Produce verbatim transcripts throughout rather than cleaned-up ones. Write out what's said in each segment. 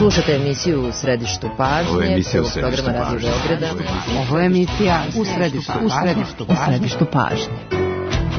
Slušate emisiju U središtu pažnje, prvog programa Radio Beograda. Ovo je emisija U središtu, u središtu, u središtu pažnje.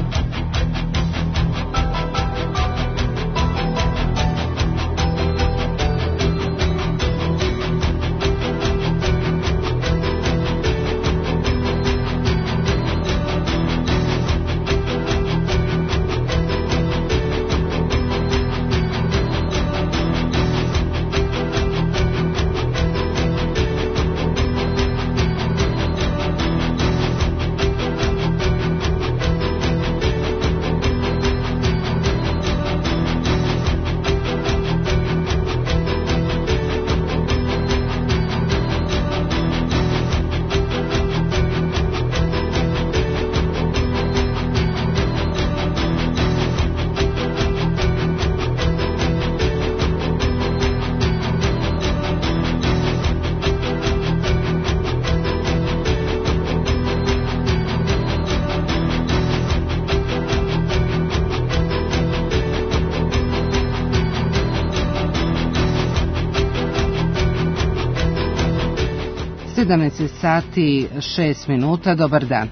sedamnaest sati šest minuta, dobar dan.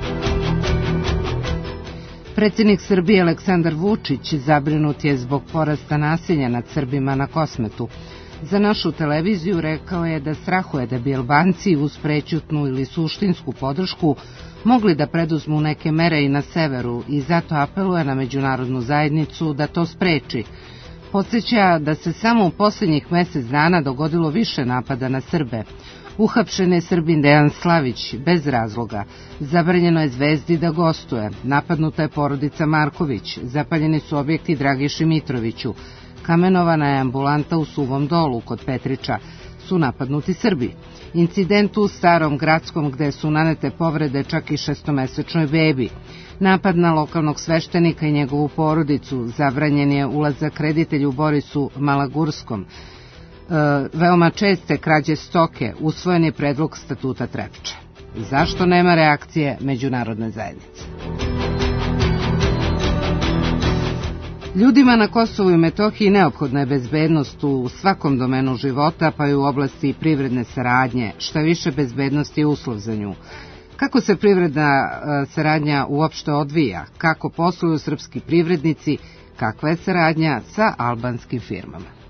Predsjednik Srbije Aleksandar Vučić zabrinut je zbog porasta nasilja nad Srbima na Kosmetu. Za našu televiziju rekao je da strahuje da bi Albanci uz prećutnu ili suštinsku podršku mogli da preduzmu neke mere i na severu i zato apeluje na međunarodnu zajednicu da to spreči. Podsjeća da se samo u posljednjih mjesec dana dogodilo više napada na Srbe. Uhapšen je Srbin Dejan Slavić bez razloga. Zabranjeno je Zvezdi da gostuje. Napadnuta je porodica Marković. Zapaljeni su objekti Dragiši Mitroviću. Kamenovana je ambulanta u Suvom Dolu kod Petriča. Su napadnuti Srbi. Incident u Starom Gradskom gde su nanete povrede čak i šestomesečnoj bebi. Napad na lokalnog sveštenika i njegovu porodicu. Zabranjen je ulazak reditelju Borisu Malagurskom. E, veoma česte krađe stoke, usvojen je predlog statuta Trepče. Zašto nema reakcije međunarodne zajednice? Ljudima na Kosovu i Metohiji neophodna je bezbednost u svakom domenu života, pa i u oblasti privredne saradnje, šta više bezbednost je uslov za nju. Kako se privredna saradnja uopšte odvija, kako posluju srpski privrednici, kakva je saradnja sa albanskim firmama?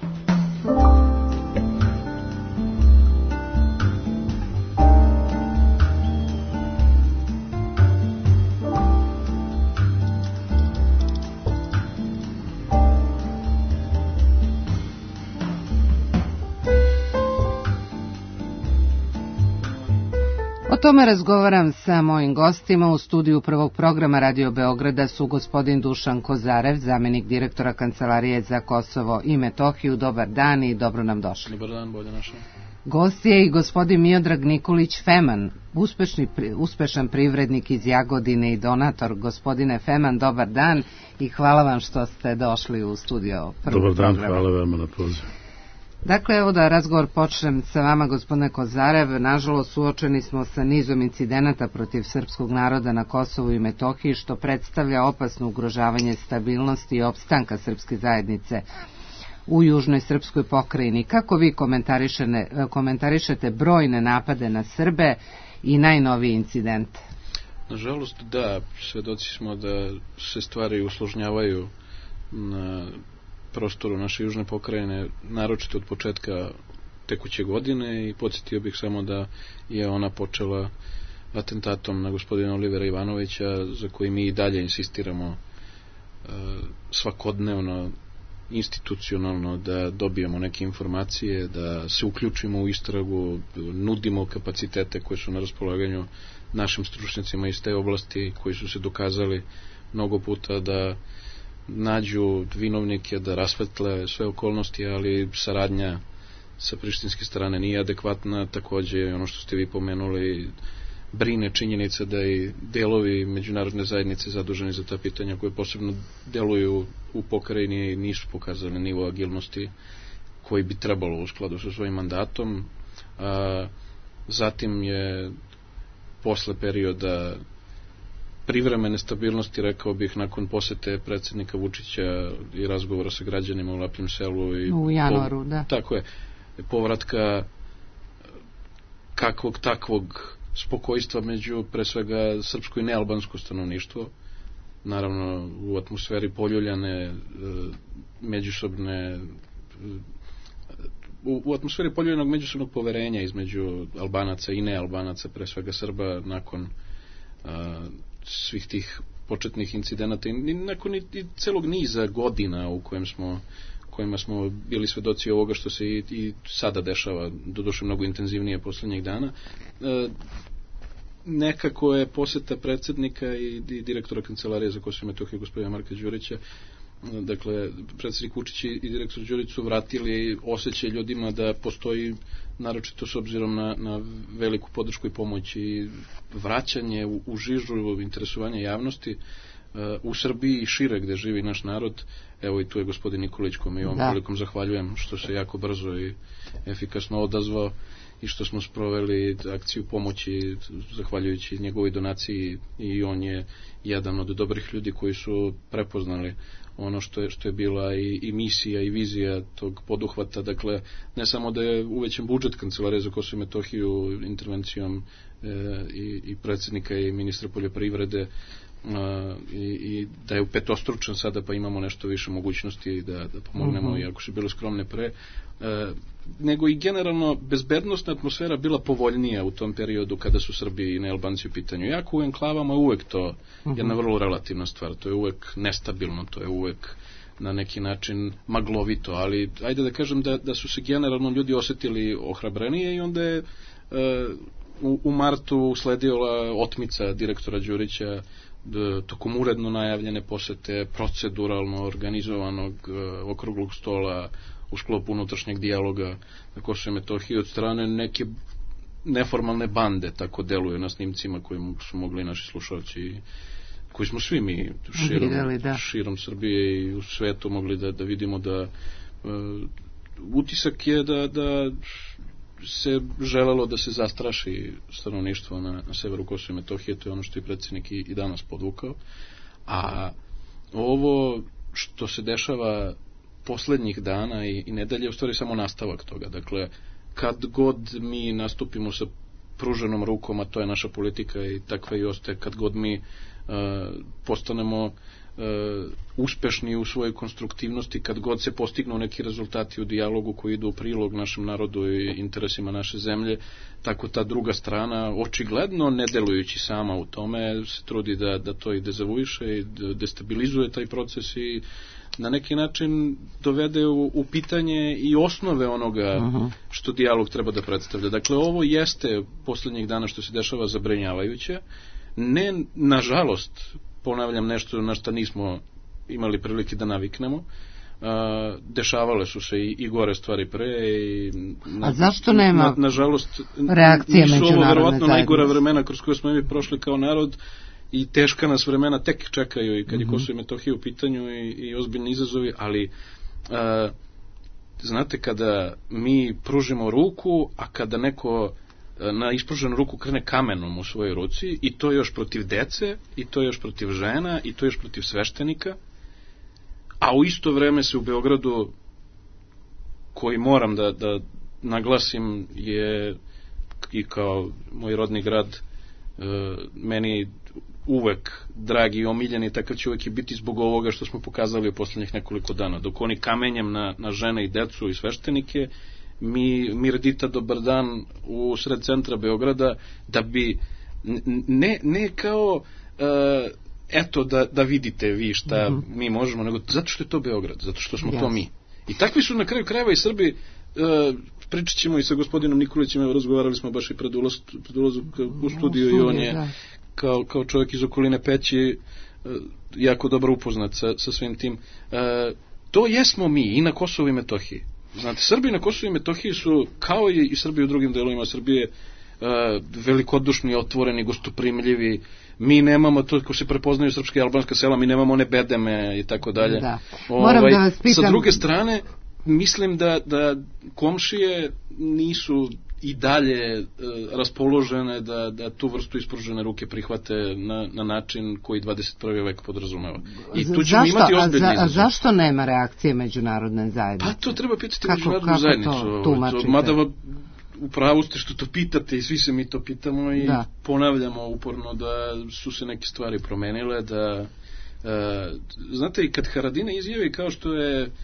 O tome razgovaram sa mojim gostima. U studiju prvog programa Radio Beograda su gospodin Dušan Kozarev, zamenik direktora Kancelarije za Kosovo i Metohiju. Dobar dan i dobro nam došli. Dobar dan, bolje našao. Gost je i gospodin Miodrag Nikolić Feman, uspešni, uspešan privrednik iz Jagodine i donator. Gospodine Feman, dobar dan i hvala vam što ste došli u studio prvog dobar dan, programa. Hvala vam na pozivu. Dakle, evo da razgovor počnem sa vama, gospodine Kozarev. Nažalost, suočeni smo sa nizom incidenata protiv srpskog naroda na Kosovu i Metohiji, što predstavlja opasno ugrožavanje stabilnosti i opstanka srpske zajednice u južnoj srpskoj pokrajini. Kako vi komentarišete brojne napade na Srbe i najnoviji incidente? Nažalost, da, svedoci smo da se stvari usložnjavaju na prostoru naše južne pokrajine, naročito od početka tekuće godine, i podsjetio bih samo da je ona počela atentatom na gospodina Olivera Ivanovića, za koji mi i dalje insistiramo svakodnevno, institucionalno, da dobijemo neke informacije, da se uključimo u istragu, nudimo kapacitete koje su na raspolaganju našim stručnjacima iz te oblasti, koji su se dokazali mnogo puta da nađu vinovnike, da rasvetle sve okolnosti, ali saradnja sa prištinske strane nije adekvatna. Takođe, ono što ste vi pomenuli, brine činjenica da i delovi međunarodne zajednice zaduženi za ta pitanja, koje posebno deluju u pokrajini, nisu pokazali nivo agilnosti koji bi trebalo u skladu sa svojim mandatom. A, zatim je posle perioda privremene stabilnosti, rekao bih, nakon posete predsjednika Vučića i razgovora sa građanima u Lapljem selu. I u januaru, po, da. Tako je, povratka kakvog takvog spokojstva među, pre svega, srpsko i nealbansko stanovništvo. Naravno, u atmosferi poljuljane, međusobne, u, u atmosferi poljuljanog međusobnog poverenja između Albanaca i nealbanaca, pre svega Srba, nakon a, svih tih početnih incidenata i nakon i, i celog niza godina u kojem smo kojima smo bili svedoci ovoga što se i, i sada dešava, doduše mnogo intenzivnije poslednjih dana. E, nekako je poseta predsjednika i, i direktora Kancelarije za Kosovo i Metohiju, gospodina Marka Đurića, dakle, predsjednik Vučić i direktor Đurić su vratili osjećaj ljudima da postoji, naročito s obzirom na, na veliku podršku i pomoć i vraćanje u, u žižu interesovanja javnosti uh, u Srbiji i šire gde živi naš narod. Evo i tu je gospodin Nikolić, kome i ovom prilikom zahvaljujem što se jako brzo i efikasno odazvao i što smo sproveli akciju pomoći zahvaljujući njegovoj donaciji, i on je jedan od dobrih ljudi koji su prepoznali ono što je, što je bila i, i misija i vizija tog poduhvata. Dakle, ne samo da je uvećan budžet Kancelarije za Kosovo i Metohiju intervencijom e, i, i predsjednika i ministra poljoprivrede, Uh, i, i da je u petostručan sada, pa imamo nešto više mogućnosti da, da pomognemo, uh-huh. iako su bile skromne pre, uh, nego i generalno bezbednostna atmosfera bila povoljnija u tom periodu kada su Srbi i nealbanci u pitanju. Jako u enklavama uvek to uh-huh. jedna vrlo relativna stvar, to je uvek nestabilno, to je uvek na neki način maglovito, ali ajde da kažem da, da su se generalno ljudi osetili ohrabrenije i onda je uh, u, u martu usledila otmica direktora Đurića tokom uredno najavljene posete, proceduralno organizovanog uh, okruglog stola u sklopu unutrašnjeg dijaloga na Kosovo i Metohiji od strane neke neformalne bande, tako deluje na snimcima koji su mogli naši slušalci, koji smo svi mi širom, Videli, da. širom Srbije i u svetu mogli da, da vidimo da uh, utisak je da, da se želelo da se zastraši stanovništvo na, na severu Kosova i Metohije, to je ono što je predsjednik i, i danas podvukao. A ovo što se dešava poslednjih dana i, i nedelje je u stvari samo nastavak toga. Dakle, kad god mi nastupimo sa pruženom rukom, a to je naša politika i takva i ostaje, kad god mi uh, postanemo Uh, uspešni u svojoj konstruktivnosti, kad god se postignu neki rezultati u dijalogu koji idu u prilog našem narodu i interesima naše zemlje, tako ta druga strana, očigledno ne delujući sama u tome, se trudi da, da to i dezavuiše i da destabilizuje taj proces i na neki način dovede u, u pitanje i osnove onoga uh-huh. što dijalog treba da predstavlja. Dakle, ovo jeste poslednjih dana što se dešava zabrinjavajuće, ne, nažalost, ponavljam, nešto na što nismo imali prilike da naviknemo. A, dešavale su se i, i gore stvari pre. I na, A zašto nema na, nažalost, reakcije međunarodne zajednice? Nisu ovo verovatno zajednice. najgora vremena kroz koje smo mi prošli kao narod i teška nas vremena tek čekaju i kad je mm-hmm. Kosovo i Metohija u pitanju i, i ozbiljni izazovi, ali a, znate, kada mi pružimo ruku, a kada neko na ispruženu ruku krene kamenom u svojoj ruci, i to još protiv dece, i to još protiv žena, i to još protiv sveštenika, a u isto vreme se u Beogradu, koji moram da, da naglasim je i kao moj rodni grad, e, meni uvek dragi i omiljeni, takav će uvek i biti zbog ovoga što smo pokazali u poslednjih nekoliko dana. Dok oni kamenjem na, na žene i decu i sveštenike, mi Mirdita dobar dan u sred centra Beograda, da bi ne, ne kao uh, eto da, da vidite vi šta uh-huh. mi možemo, nego zato što je to Beograd, zato što smo yes. to mi. I takvi su na kraju krajeva i Srbi. Uh, pričat ćemo i sa gospodinom Nikolićem, evo razgovarali smo baš i pred ulaz, pred ulazom u studiju, i on je da. kao, kao čovjek iz okoline Peći uh, jako dobro upoznat sa, sa svim tim. Uh, to jesmo mi i na Kosovu i Metohiji. Znate, Srbi na Kosovu i Metohiji su, kao i, i Srbi u drugim delovima Srbije, uh, velikodušni, otvoreni, gostoprimljivi. Mi nemamo to ko se prepoznaju srpska i albanska sela, mi nemamo one bedeme i tako dalje. Da. Moram ovaj, da vas pitam. Sa druge strane, mislim da, da komšije nisu i dalje e, raspoložene da, da tu vrstu ispružene ruke prihvate na, na način koji dvadeset prvi vek podrazumeva. I tu ćemo zašto, imati ozbiljni izazov. A zašto nema reakcije međunarodne zajednice? Pa to treba pitati međunarodnu zajednicu. To mada u pravu ste što to pitate i svi se mi to pitamo i da. Ponavljamo uporno da su se neke stvari promenile, da e, znate, i kad Haradinaj izjavi kao što je e,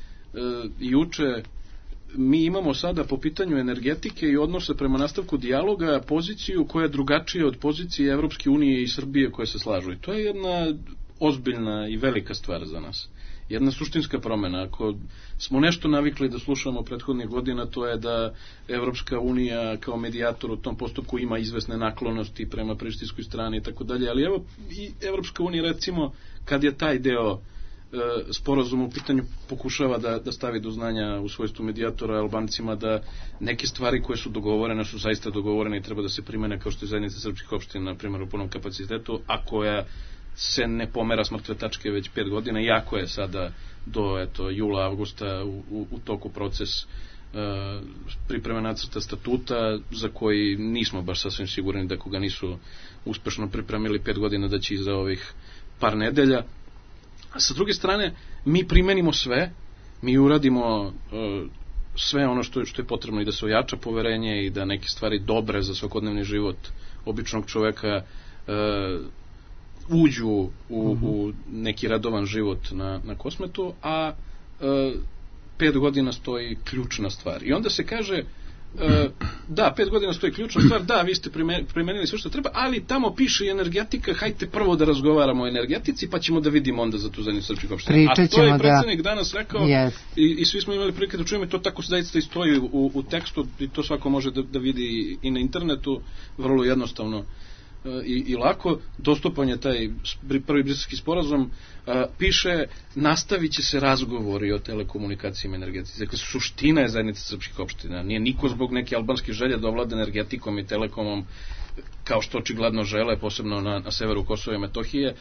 juče, mi imamo sada po pitanju energetike i odnose prema nastavku dijaloga poziciju koja je drugačija od pozicije Evropske unije i Srbije koje se slažu. I to je jedna ozbiljna i velika stvar za nas. Jedna suštinska promena. Ako smo nešto navikli da slušamo prethodnih godina, to je da Evropska unija kao medijator u tom postupku ima izvesne naklonosti prema prištinskoj strani i tako dalje, ali evo i Evropska unija recimo kad je taj deo sporazum u pitanju pokušava da, da stavi do znanja u svojstvu medijatora Albancima da neke stvari koje su dogovorene su zaista dogovorene i treba da se primene, kao što je zajednica srpskih opština na primjer u punom kapacitetu, a koja se ne pomera s mrtve tačke već pet godina, iako je sada do eto, jula, avgusta u, u, u toku proces uh, pripreme nacrta statuta za koji nismo baš sasvim sigurni da koga nisu uspešno pripremili pet godina da će iza ovih par nedelja. A sa druge strane, mi primenimo sve, mi uradimo uh, sve ono što je, što je potrebno i da se ojača poverenje i da neke stvari dobre za svakodnevni život običnog čoveka uh, uđu u, uh-huh. u neki radovan život na, na Kosmetu, a uh, pet godina stoji ključna stvar. I onda se kaže, Uh, da, pet godina stoji ključna stvar, da, vi ste primenili sve što treba, ali tamo piše i energetika, hajte prvo da razgovaramo o energetici, pa ćemo da vidimo onda za tu zajednicu srpskih opština. A to je predsjednik da. danas rekao yes. i, i svi smo imali prilike da čujemo, to tako zaista i stoji u, u tekstu i to svako može da, da vidi i na internetu, vrlo jednostavno i, i lako. Dostupan je taj prvi briselski sporazum, a, piše nastavit će se razgovori o telekomunikacijama i energetici. Dakle, suština je zajednica srpskih opština. Nije niko zbog neke albanske želje da ovlada energetikom i telekomom, kao što očigledno žele, posebno na, na severu Kosova i Metohije,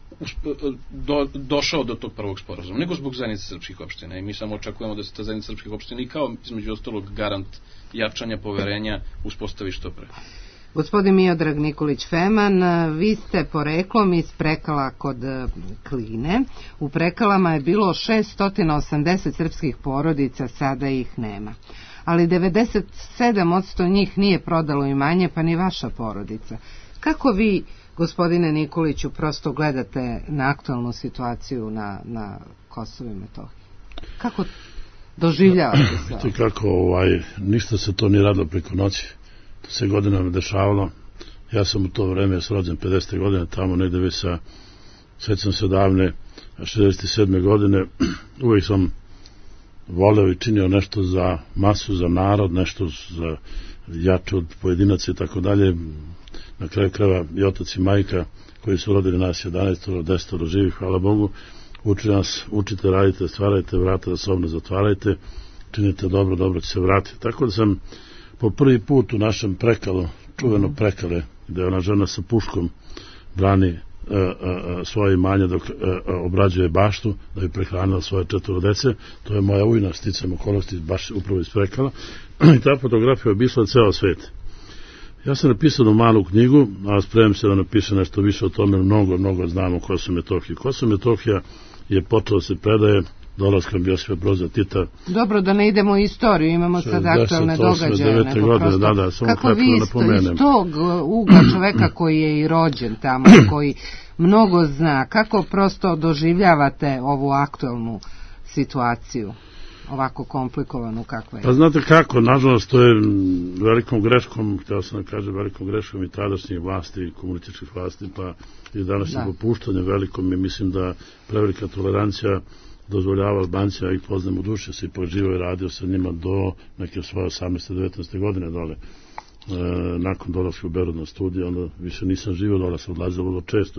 do, došao do tog prvog sporazuma, nego zbog zajednice srpskih opština. I mi samo očekujemo da se ta zajednica srpskih opština i kao, između ostalog, garant jačanja poverenja uspostavi što pre. Gospodin Miodrag Nikolić Feman, vi ste poreklom iz Prekala kod Kline. U Prekalama je bilo šessto osamdeset srpskih porodica, sada ih nema. Ali devedeset sedam posto njih nije prodalo imanje, pa ni vaša porodica. Kako vi, gospodine Nikoliću, prosto gledate na aktualnu situaciju na, na Kosovu i Metohiji? Kako doživljavate se? Vidite kako, ovaj, ništa se to ni radilo preko noći. To se godinama dešavalo. Ja sam u to vreme rođen pedesete godine, tamo negde već sa, sećam se davne, šezdeset sedme godine, uvijek sam voleo i činio nešto za masu, za narod, nešto za jače od pojedinaca i tako dalje. Na kraju krajeva i otac i majka koji su rodili nas jedanaest, deset živih, hvala Bogu, uči nas, učite, radite, stvarajte, vrata da sobno zatvarajte, činite dobro, dobro će se vratiti. Tako da sam po prvi put u našem Prekalu, čuveno Prekale, gde ona žena sa puškom brani a, a, svoje imanje dok a, a, obrađuje baštu da bi prehranila svoje četvoro dece, to je moja ujna sticam okolnosti baš upravo iz Prekala i ta fotografija obišla ceo svet. Ja sam napisao jednu malu knjigu, a spremim se da napiše nešto više o tome, mnogo, mnogo znamo o Kosovu i Metohiji. Kosovo i Metohija je počelo se predaje dolaskom Josipa Broza Tita. Dobro, da ne idemo u istoriju, imamo sad aktualne događaje. Godine, da, da, kako vi iz tog ugla čoveka koji je i rođen tamo, koji mnogo zna, kako prosto doživljavate ovu aktualnu situaciju, ovako komplikovanu kakva je? Pa znate kako, nažalost, to je velikom greškom, htio sam da kažem, velikom greškom i tadašnjih vlasti, i komunističkih vlasti, pa i današnje popuštanje velikom, i mislim da prevelika tolerancija dozvoljava Albancima, ja ih poznam u duši, se i poživao i radio sa njima do neke svoje osamnaeste devetnaeste godine dole. E, nakon dolaska u Beograd na studiju, onda više nisam živio dole, sam odlazio vrlo često i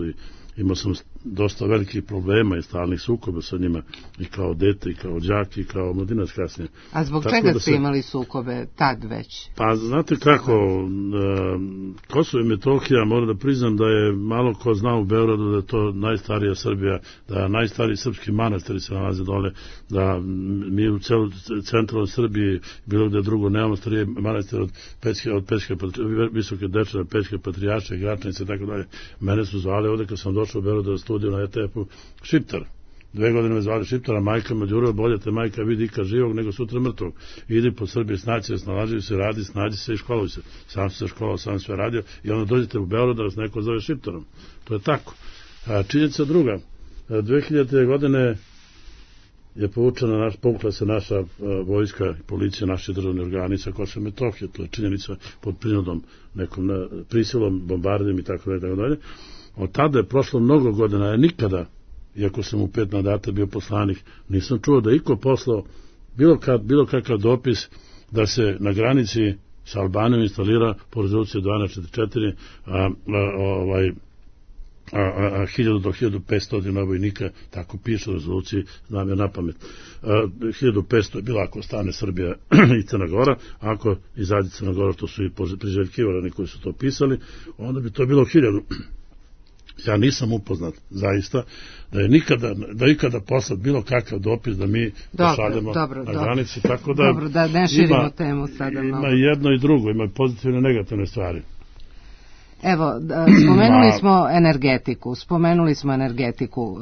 imao sam dosta velikih problema i stalnih sukoba sa njima, i kao dete, i kao đak, i kao mladinac kasnije. A zbog Tako čega da ste se... imali sukobe tad već? Pa znate kako, Kosovo i Metohija, moram da priznam da je malo ko zna u Beogradu da je to najstarija Srbija, da najstariji srpski manastiri se nalaze dole, da mi u celu centralnoj Srbiji, bilo gde drugo, nemamo starije manastire od Pećke, od Pećke, Visoke Dečane, Pećke Patrijaše, Gračanice i tako dalje. Mene su zvali ovde kad sam došao u Beogradu da studiju na E T F-u Šiptar. Dve godine me zvali Šiptara, majka me Đuro, bolje te majka vidi ikad živog nego sutra mrtvog. Idi po Srbiji, snaći se, snalaži se, radi, snađi se i školuj se. Sam se školao, sam sve radio i onda dođete u Beograd da vas neko zove Šiptarom. To je tako. A činjenica druga, dve hiljadite godine je povučena, naš, povukla se naša a, vojska i policija, naši državni organi sa Kosova i Metohije. To je činjenica pod prinudom, nekom na, prisilom, bombardijem i tako dalje, tako dalje. Od tada je prošlo mnogo godina, ja nikada, iako sam u pet mandata bio poslanik, nisam čuo da iko poslao bilo, kad, bilo kakav dopis da se na granici sa Albanijom instalira po rezoluciji dvanaest četrdeset četiri a, a, ovaj, a, a, a, hiljadu do hiljadu petsto vojnika, tako piše u rezoluciji, znam je na pamet. A, hiljadu petsto je bila ako stane Srbija i Crna Gora, ako izađe Crna Gora, što su i priželjkivali koji su to pisali, onda bi to bilo hiljadu. Ja nisam upoznat, zaista, da je nikada, da ikada poslat bilo kakav dopis da mi pošaljemo na dobro. granici, tako da... Dobro, da ne širimo ima, temu sada. Ima i jedno i drugo, ima pozitivne i negativne stvari. Evo, spomenuli smo energetiku, spomenuli smo energetiku.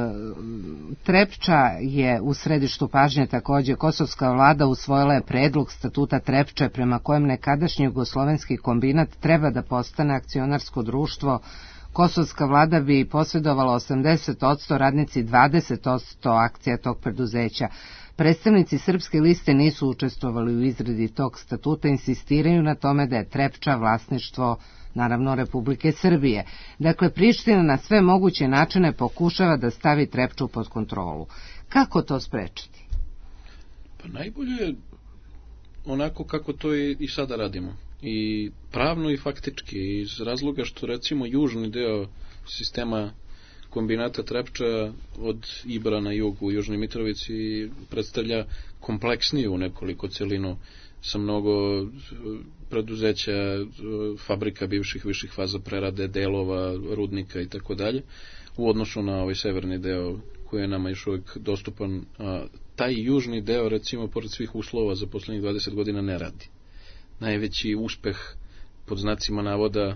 Trepča je u središtu pažnje takođe. Kosovska vlada usvojila je predlog statuta Trepče prema kojem nekadašnji jugoslovenski kombinat treba da postane akcionarsko društvo. Kosovska vlada bi posjedovala osamdeset posto, radnici dvadeset posto akcija tog preduzeća. Predstavnici Srpske liste nisu učestvovali u izradi tog statuta, insistiraju na tome da je Trepča vlasništvo, naravno, Republike Srbije. Dakle, Priština na sve moguće načine pokušava da stavi Trepču pod kontrolu. Kako to sprečiti? Pa najbolje je onako kako to i, i sada radimo. I pravno i faktički, iz razloga što recimo južni deo sistema kombinata Trepča od Ibra na jugu u Južnoj Mitrovici predstavlja kompleksniju nekoliko celinu sa mnogo preduzeća, fabrika bivših viših faza prerade, delova, rudnika i tako dalje, u odnosu na ovaj severni deo koji je nama još uvijek dostupan. A taj južni deo, recimo, pored svih uslova za poslednjih dvadeset godina ne radi. Najveći uspeh, pod znacima navoda,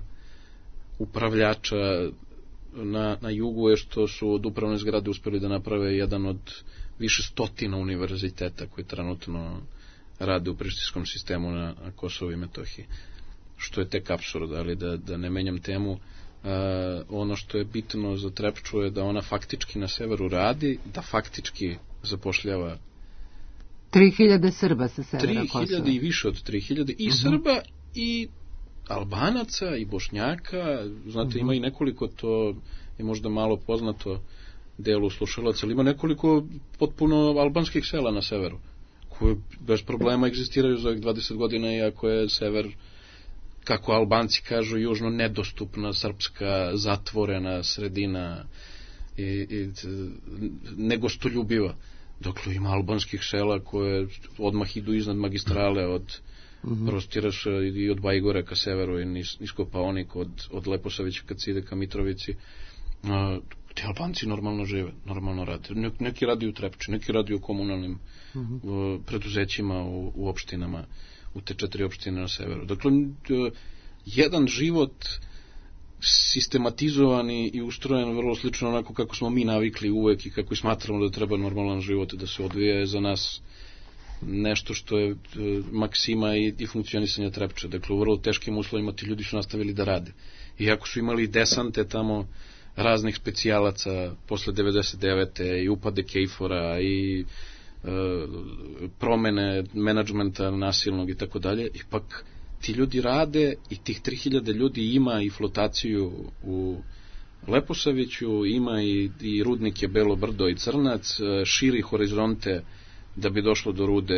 upravljača na, na jugu je što su od upravne zgrade uspeli da naprave jedan od više stotina univerziteta koji trenutno rade u prištinskom sistemu na, na Kosovo i Metohiji. Što je tek apsurd, ali da, da ne menjam temu, uh, ono što je bitno za Trepču je da ona faktički na severu radi, da faktički zapošljava tri hiljade Srba sa severa Kosova. tri hiljade i više od tri hiljade i uh -huh. Srba i Albanaca i Bošnjaka, znate, uh -huh. ima i nekoliko, to je možda malo poznato delu slušalaca, ali ima nekoliko potpuno albanskih sela na severu, koje bez problema egzistiraju za ovih dvadeset godina, iako je sever, kako Albanci kažu, južno nedostupna, srpska, zatvorena sredina i, i negostoljubiva. Dakle, ima albanskih sela koje odmah idu iznad magistrale od mm-hmm. Prostiraša i od Bajgore ka severu i nisko Paonik, od, od Leposavića kad se ide ka Mitrovici. A, ti Albanci normalno žive, normalno rade. Neki radi u Trepči, neki radi u komunalnim mm-hmm. u, preduzećima u, u opštinama, u te četiri opštine na severu. Dakle, jedan život sistematizovan i ustrojen vrlo slično onako kako smo mi navikli uvek i kako i smatramo da treba normalan život da se odvija, je za nas nešto što je maksima i, i funkcionisanja Trepče. Dakle, u vrlo teškim uslovima ti ljudi su nastavili da rade. Iako su imali desante tamo raznih specijalaca posle devedeset devete i upade Kejfora i e, promene menadžmenta nasilnog i tako dalje, ipak ti ljudi rade i tih tri hiljade ljudi ima i flotaciju u Leposaviću, ima i, i rudnike Belo Brdo i Crnac, širi horizonte da bi došlo do rude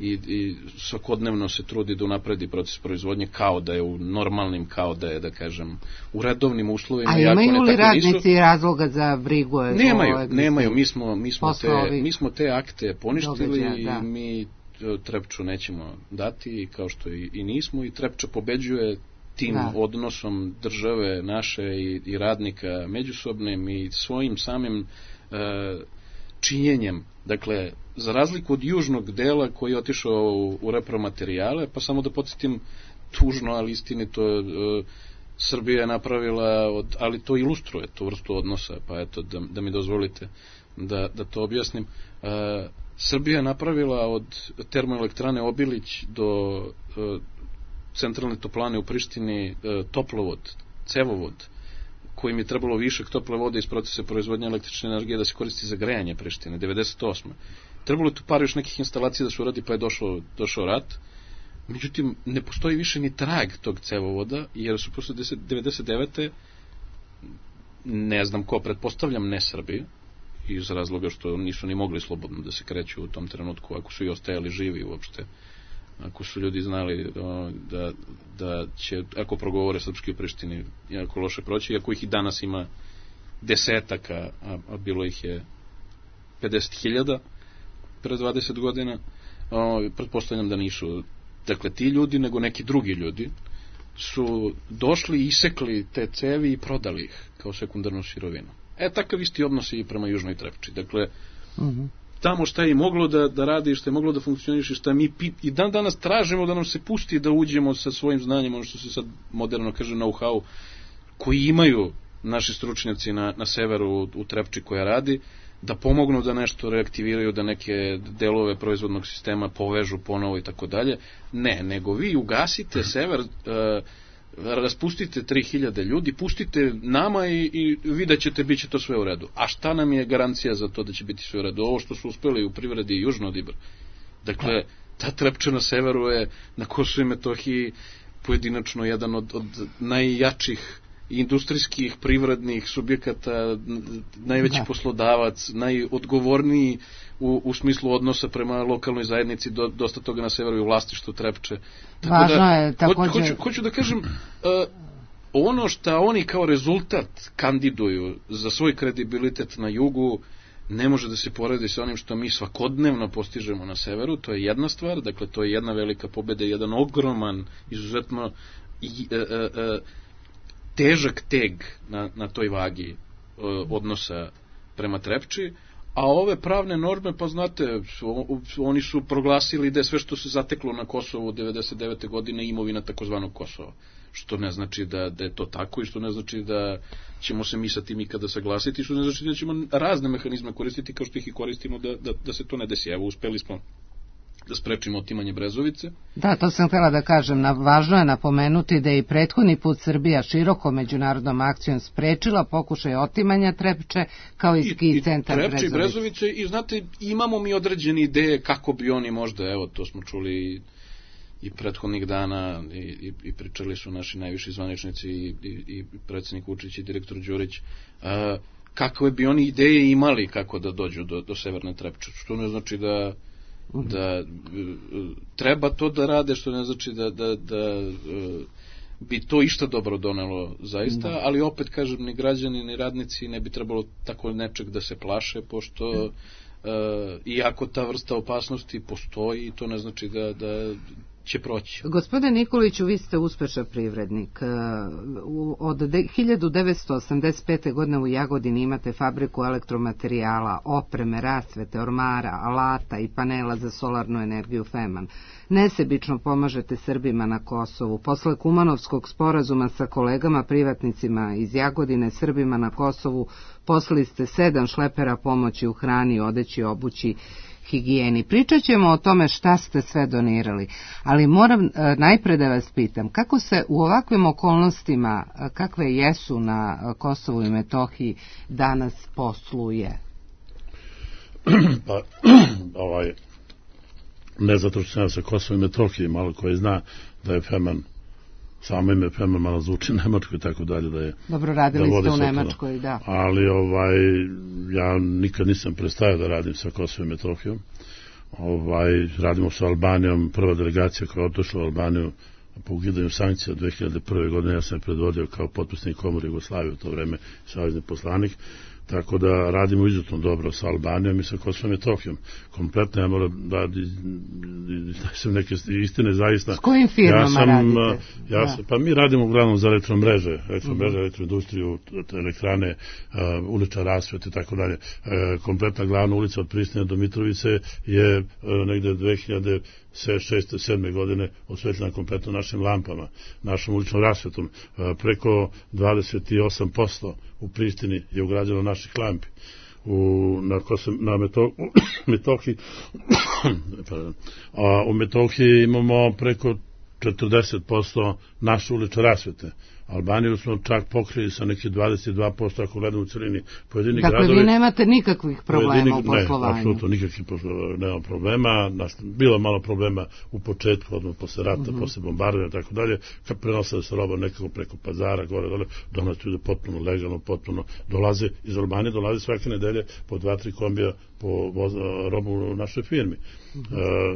i, i svakodnevno se trudi da unapredi proces proizvodnje kao da je u normalnim, kao da je, da kažem, u redovnim uslovima. A imaju li radnici nisu... razloga za brigu? Nemaju, o, nemaju. Mi smo, mi, smo te, mi smo te akte poništili događaja, i mi Trepču nećemo dati, kao što i, i nismo, i Trepča pobeđuje tim da. odnosom države naše i, i radnika međusobnim i svojim samim e, činjenjem. Dakle, za razliku od južnog dela koji je otišao u, u repromaterijale, pa samo da podsjetim tužno, ali istinito, e, Srbija je napravila, od, ali to ilustruje tu vrstu odnosa, pa eto, da, da mi dozvolite da, da to objasnim. E, Srbija je napravila od termoelektrane Obilić do e, centralne toplane u Prištini e, toplovod, cevovod, kojim je trebalo višak tople vode iz procesa proizvodnje električne energije da se koristi za grejanje Prištine, devedeset osme Trebalo je tu par još nekih instalacija da se uradi, pa je došao, došao rat. Međutim, ne postoji više ni trag tog cevovoda, jer su posle devedeset devete ne znam ko, pretpostavljam ne Srbi, iz razloga što nisu ni mogli slobodno da se kreću u tom trenutku, ako su i ostajali živi uopšte. Ako su ljudi znali da, da će, ako progovore srpski u Prištini, jako loše proći, iako ih i danas ima desetaka, a, a bilo ih je pedeset hiljada pre dvadeset godina, o, pretpostavljam da nisu, dakle, ti ljudi, nego neki drugi ljudi su došli, isekli te cevi i prodali ih kao sekundarnu sirovinu. E, takav isti odnos i prema Južnoj Trepči. Dakle, uh-huh. tamo šta je moglo da, da radi, šta je moglo da funkcioniše, šta mi pi, i dan danas tražimo da nam se pusti da uđemo sa svojim znanjem, ono što se sad moderno kaže know-how, koji imaju naši stručnjaci na, na severu u, u Trepči koja radi, da pomognu da nešto reaktiviraju, da neke delove proizvodnog sistema povežu ponovo i tako dalje. Ne, nego vi ugasite sever, uh, raspustite tri hiljade ljudi, pustite nama i, i vidjet ćete, bit će to sve u redu. A šta nam je garancija za to da će biti sve u redu? Ovo što su uspeli u privredi južno od Ibra. Dakle, ta Trepča na severu je na Kosovu i Metohiji pojedinačno jedan od, od najjačih industrijskih, privrednih subjekata, najveći da. poslodavac, najodgovorniji u, u smislu odnosa prema lokalnoj zajednici, do, dosta toga na severu i u vlasništvu Trepče. Tako Važno da, je, također... hoću, hoću da kažem, uh, ono što oni kao rezultat kandiduju za svoj kredibilitet na jugu, ne može da se poredi sa onim što mi svakodnevno postižemo na severu, to je jedna stvar, dakle to je jedna velika pobeda, jedan ogroman, izuzetno i, uh, uh, težak teg na, na toj vagi uh, odnosa prema Trepči, a ove pravne norme, pa znate, oni su proglasili da je sve što se zateklo na Kosovu devedeset devete godine imovina takozvanog Kosova, što ne znači da, da je to tako i što ne znači da ćemo se mi sa tim ikada saglasiti, što ne znači da ćemo razne mehanizme koristiti kao što ih i koristimo da, da, da se to ne desi. Evo, uspeli smo da sprečimo otimanje Brezovice. Da, to sam htjela da kažem. Na, važno je napomenuti da je i prethodni put Srbija široko međunarodnom akcijom sprečila pokušaj otimanja Trepče, kao i ski I, centar Brezovice. Trepče i Brezovice, i znate, imamo mi određene ideje kako bi oni možda, evo, to smo čuli i, i prethodnih dana i, i, i pričali su naši najviši zvaničnici i, i, i predsjednik Vučić i direktor Đurić, a, kakve bi oni ideje imali kako da dođu do, do severne Trepče, što ne znači da da treba to da rade, što ne znači da, da, da bi to išta dobro donelo zaista, da. Ali opet kažem, ni građani ni radnici ne bi trebalo tako nečeg da se plaše, pošto uh, iako ta vrsta opasnosti postoji, to ne znači da, da će proći. Gospodine Nikoliću, vi ste uspešan privrednik. Od hiljadu devetsto osamdeset pete. godine u Jagodini imate fabriku elektromaterijala, opreme, rasvete, ormara, alata i panela za solarnu energiju Feman. Nesebično pomažete Srbima na Kosovu. Posle Kumanovskog sporazuma sa kolegama privatnicima iz Jagodine, Srbima na Kosovu poslali ste sedam šlepera pomoći u hrani, odeći, obući, higijeni. Pričat ćemo o tome šta ste sve donirali, ali moram e, najpre da vas pitam, kako se u ovakvim okolnostima, kakve jesu na Kosovu i Metohiji, danas posluje? Pa, ovaj, ne zato što sam ja sa Kosovo i Metohiji, malo koji zna da je Feman, samo ime Feman malo zvuči Nemačko i tako dalje, da je... Dobro, radili da ste u Nemačkoj, da. Ali ovaj, ja nikad nisam prestao da radim sa Kosovo i Metohijom. ovaj, radimo sa Albanijom, prva delegacija koja je otišla u Albaniju po ukidanju sankcija dve hiljade prve. godine, ja sam je predvodio kao potpisnik Komore Jugoslavije u to vreme, savezni poslanik, tako da radimo izuzetno dobro sa Albanijom i sa Kosovom i Metohijom. Kompletno ja moram da da sam neke istine zaista. S kojim firmama ja sam, radite? Ja sam, pa mi radimo uglavnom za elektromreže, elektromreže, elektroindustriju, elektrane, uh, ulična rasveta i tako dalje. Uh, kompletna glavna ulica od Pristina do Mitrovice je uh, negde dve hiljade šeste sedme godine osvetljena kompletno našim lampama, našom uličnom rasvetom. Preko dvadeset osam posto u Prištini je ugrađeno naših lampi. U, na, Kosem, na Meto, Metohiji a u Metohiji imamo preko četrdeset posto naše ulične rasvete. Albaniju smo čak pokrili sa neki dvadeset dva posto ako gledamo u celini pojedini dakle, gradovi. Vi nemate nikakvih problema pojedini, u poslovanju? Ne, apsolutno nikakvih nema problema. Bilo malo problema u početku, odmah posle rata, mm-hmm. posle bombardovanja i tako dalje, kad prenosila se roba nekako preko pazara, gore, dole, donas ljude potpuno legalno, potpuno dolaze iz Albanije, dolaze svake nedelje po dva, tri kombija po voz, robu u našoj firmi. Mm-hmm.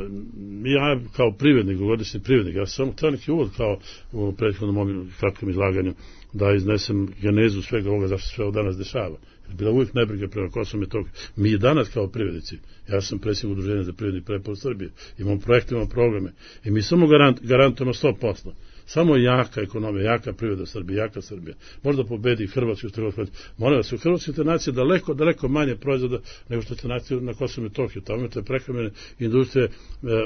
Uh, ja kao privrednik, godišnji privrednik, ja sam samo htio neki uvod kao u prethodnom mom kratkom izlaganju da iznesem genezu svega ovoga zašto se sve ovo danas dešava. Jer bila uvijek nebriga prema Kosovom i Metohiji. Mi i danas kao privrednici, ja sam predsjednik Udruženja za privredni preporod Srbije, imamo projekte, imamo programe i mi samo garant, garantujemo sto posto. Samo jaka ekonomija, jaka privreda Srbije, jaka Srbija. Možda pobedi Hrvatsku, molim vas, u Hrvatskoj te nacije daleko, daleko manje proizvoda nego što te nacije na Kosovu i Metohiji. Tamo imate prehrambene industrije, e,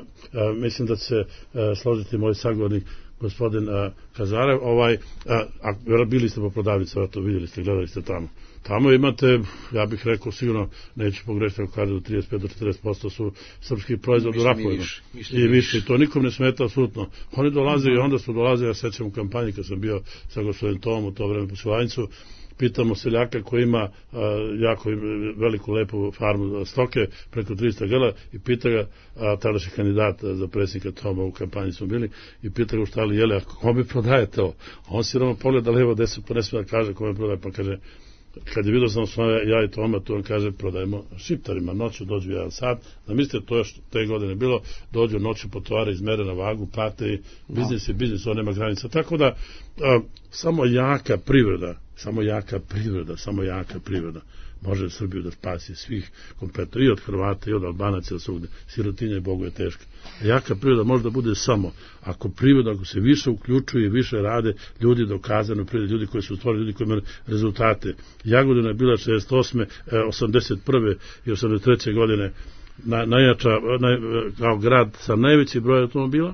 e, mislim da će se e, složiti moj sagovornik gospodin a, Kazarev, ovaj, a, a bili ste po prodavnici, to vidjeli ste, gledali ste tamo. Tamo imate, ja bih rekao, sigurno, neću pogrešiti ako kaže do trideset pet do četrdeset posto su srpski proizvod u rapovima. I više, i to nikom ne smeta, apsolutno. Oni dolaze i onda su dolaze, ja sećam u kampanji kad sam bio sa gospodin Tomom u to vreme po Svilajncu, pitamo seljaka koji ima a, jako veliku lepu farmu stoke, preko tristo grla, i pita ga, a, tadašnji kandidat za predsjednika Toma, u kampanji smo bili, i pita ga u šta li jeli, a kome prodajete ovo? A on si ravno pogleda levo deset, pa ne smije da kaže kome prodaje, pa kaže, kad je vidio sam svoje, ja i Toma, to on kaže, prodajemo šiptarima, noću dođu jedan sat, zamislite, to je što te godine bilo, dođu noću po tovari, izmere na vagu, plate i biznis je biznis, on nema granica, tako da a, samo jaka privreda, samo jaka privreda, samo jaka privreda može Srbiju da spasi svih kompletno, i od Hrvata, i od Albanaca, od svugde. Sirotinja i Bogu je teška. Jaka privreda može da bude samo ako privreda, ako se više uključuje i više rade ljudi dokazano privrede, ljudi koji su stvorili, ljudi koji imaju rezultate. Jagodina je bila šezdeset osme, osamdeset prve i osamdeset treće godine na, najjača, naj, kao grad sa najveći broj automobila,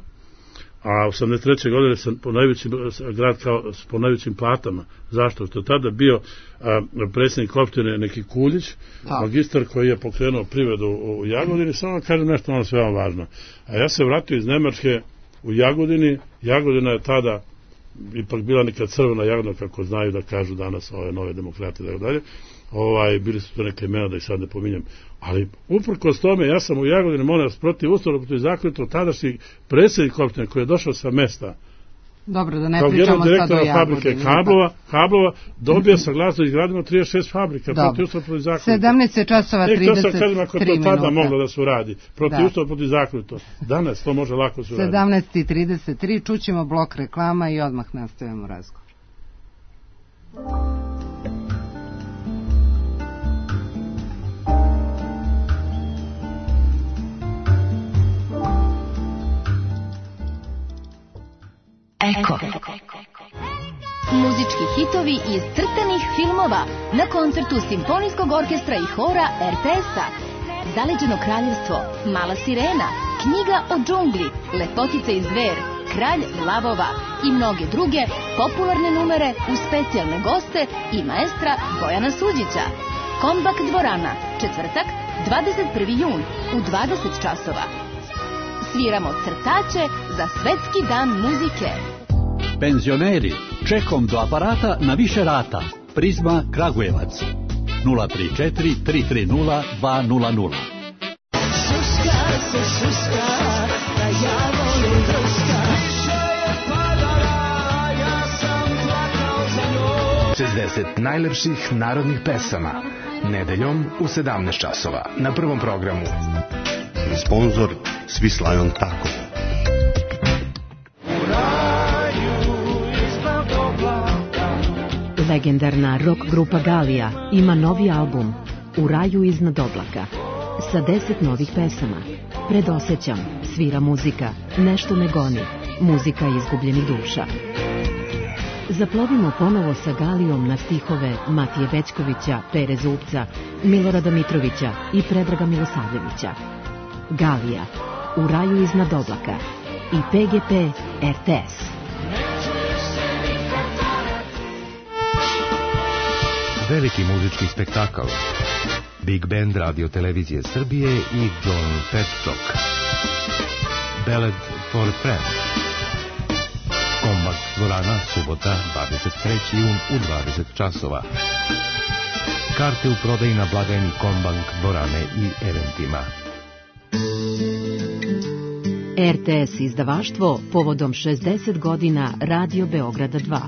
a osamdeset treće godine sam po najvećim grad kao po najvećim platama. Zašto? Što je tada bio a, predsjednik opštine neki Kuljić, da. Magistar koji je pokrenuo privredu u Jagodini. Samo kažem nešto ono sve važno. A ja se vratio iz Nemačke u Jagodini. Jagodina je tada ipak bila neka crvena Jagodina, kako znaju da kažu danas ove nove demokrate i tako dalje. Ovaj, bili su to neke imena da ih sad ne pominjem. Ali uprkos tome, ja sam u Jagodini, molim vas, protiv ustavnog, protiv zakonito, tadašnji predsjednik opštine koji je došao sa mesta, dobro, da ne pričamo sad o Jagodini. Fabrike kablova, kablova dobija saglasnost, izgradimo trideset šest fabrika protiv ustavnog, protiv zakonito. sedamnaest časova trideset tri minuta. Kažem, ako to tada moglo da se uradi, protiv ustavnog, protiv zakonito. Danas to može lako se uradi. sedamnaest i trideset tri, čućemo blok reklama i odmah nastavljamo razgovor. Eko. Muzički hitovi iz crtanih filmova na koncertu Simfonijskog orkestra i hora er te es-a. Zaleđeno kraljevstvo, Mala sirena, Knjiga o džungli, Lepotica i zver, Kralj lavova i mnoge druge popularne numere uz specijalne goste i maestra Bojana Suđića. Kombak dvorana, četvrtak, dvadeset prvi jun u dvadeset časova. Sviramo crtače za Svetski dan muzike. Penzioneri, čekom do aparata na više rata. Prizma Kragujevac. nula tri četiri tri tri nula dva nula nula. Šuška se šuška, da ja volim druška. Više je padala, ja sam plakao za njom. šezdeset najlepših narodnih pesama. Nedeljom u sedamnaest časova na Prvom programu. Sponzor Swiss Lion Taco. Legendarna rock grupa Galija ima novi album U raju iznad oblaka sa deset novih pesama. Predosećam, svira muzika, nešto me goni, muzika izgubljenih duša. Zaplovimo ponovo sa Galijom na stihove Matije Bećkovića, Pere Zupca, Milorada Mitrovića i Predraga Milosavljevića. Galija, U raju iznad oblaka i P G P R T S. Veliki muzički spektakl. Big Band Radio Televizije Srbije i John Petchok. Ballad for a Friend. Kombak dvorana, subota, dvadeset treći jun u dvadeset časova. Karte u prodaji na blagajni Kombank dvorane i eventima. R T S izdavaštvo povodom šezdeset godina Radio Beograda dva.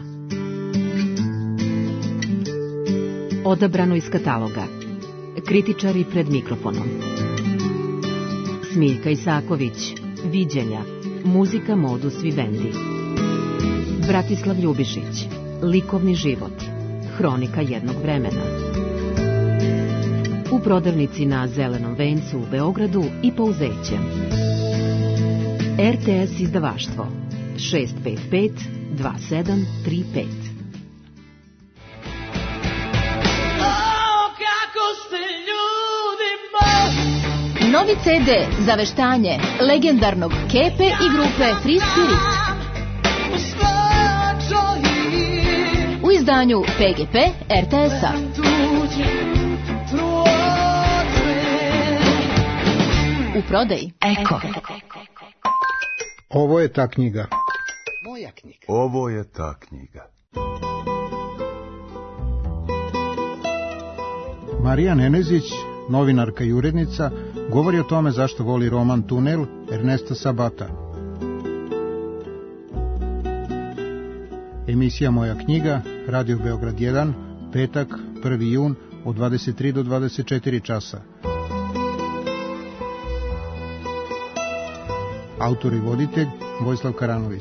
Odabrano iz kataloga. Kritičari pred mikrofonom. Smiljka Isaković, Viđenja, muzika Modus Vivendi. Bratislav Ljubišić, Likovni život, hronika jednog vremena. U prodavnici na Zelenom vencu u Beogradu i Pouzeće. R T S izdavaštvo šest pet pet dva sedam tri pet. Novi C D za veštanje legendarnog Kepe i grupe Free Spirit. U izdanju P G P R T S-a. U prodaji Eko. Ovo je ta knjiga. Moja knjiga. Ovo je ta knjiga. Marija Nenezić, novinarka i urednica, govori o tome zašto voli roman Tunel Ernesta Sabata. Emisija Moja knjiga, Radio Beograd jedan, petak, prvi jun, od dvadeset tri do dvadeset četiri časa. Autor i voditelj Vojislav Karanović.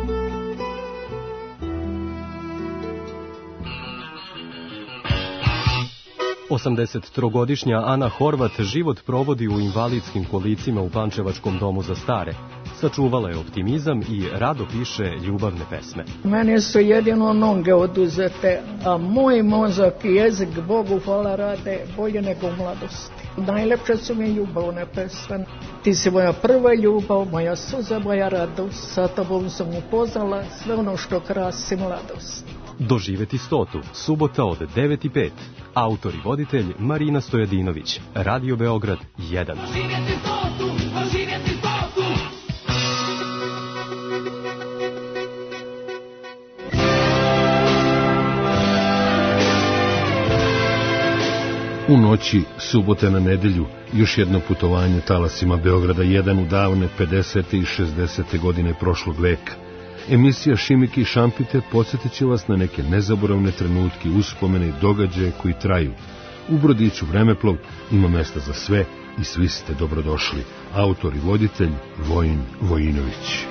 osamdesettrogodišnja Ana Horvat život provodi u invalidskim kolicima u Pančevačkom domu za stare. Sačuvala je optimizam i rado piše ljubavne pesme. Mene su jedino noge oduzete, a moj mozak i jezik, Bogu hvala, rade bolje nego u mladosti. Najlepše su mi ljubavne pesme. Ti si moja prva ljubav, moja suza, moja radost. Sa tobom sam upoznala sve ono što krasi mladost. Doživeti stotu, subota od devet i pet. Autor i voditelj Marina Stojadinović. Radio Beograd jedan. Doživjeti stotu, doživjeti stotu. U noći subote na nedelju još jedno putovanje talasima Beograda jedan u davne pedesete i šezdesete godine prošlog veka. Emisija Šimike i Šampite podsjetit će vas na neke nezaboravne trenutke, uspomene i događaje koji traju. U brodiću Vremeplov ima mesta za sve i svi ste dobrodošli. Autor i voditelj Vojin Vojinović.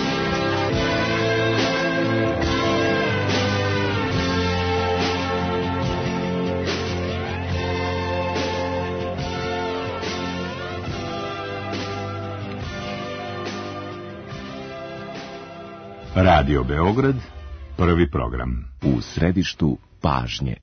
Radio Beograd, prvi program. U središtu pažnje.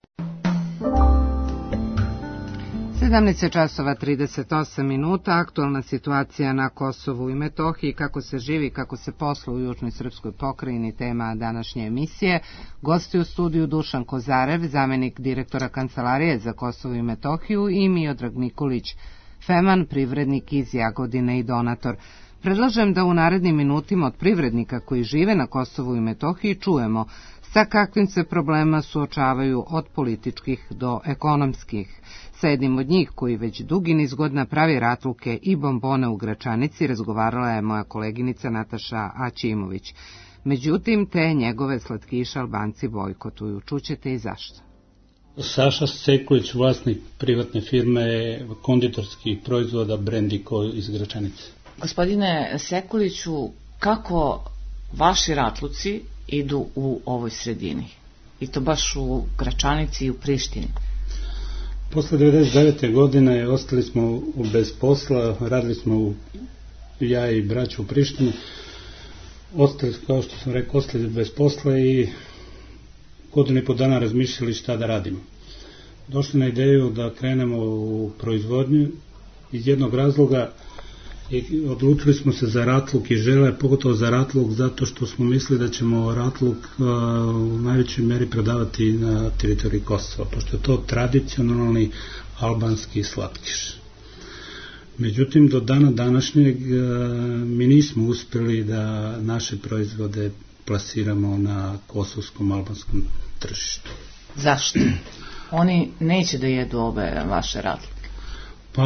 sedamnaest časova trideset osam minuta, aktualna situacija na Kosovu i Metohiji, kako se živi, kako se posla u Južnoj Srpskoj pokrajini, tema današnje emisije. Gosti u studiju Dušan Kozarev, zamenik direktora Kancelarije za Kosovo i Metohiju, i Miodrag Nikolić Feman, privrednik iz Jagodine i donator. Predlažem da u narednim minutima od privrednika koji žive na Kosovu i Metohiji čujemo sa kakvim se problema suočavaju od političkih do ekonomskih. Sa jednim od njih, koji već dugi niz godina pravi ratluke i bombone u Gračanici, razgovarala je moja koleginica Nataša Aćimović. Međutim, te njegove slatkiše Albanci bojkotuju. Čućete i zašto. Saša Sekulić, vlasnik privatne firme konditorskih proizvoda Brendiko iz Gračanice. Gospodine Sekuliću, kako vaši ratluci idu u ovoj sredini? I to baš u Gračanici i u Prištini? Posle devedeset devete godine ostali smo bez posla, radili smo u, ja i braća u Prištini, ostali, kao što sam rekao, ostali bez posla i godinu i po dana razmišljali šta da radimo. Došli na ideju da krenemo u proizvodnju iz jednog razloga i odlučili smo se za ratluk i žele, pogotovo za ratluk, zato što smo mislili da ćemo ratluk u najvećoj meri prodavati na teritoriji Kosova, pošto je to tradicionalni albanski slatkiš. Međutim, do dana današnjeg mi nismo uspjeli da naše proizvode plasiramo na kosovskom albanskom tržištu. Zašto? Oni neće da jedu ove vaše ratluke? Pa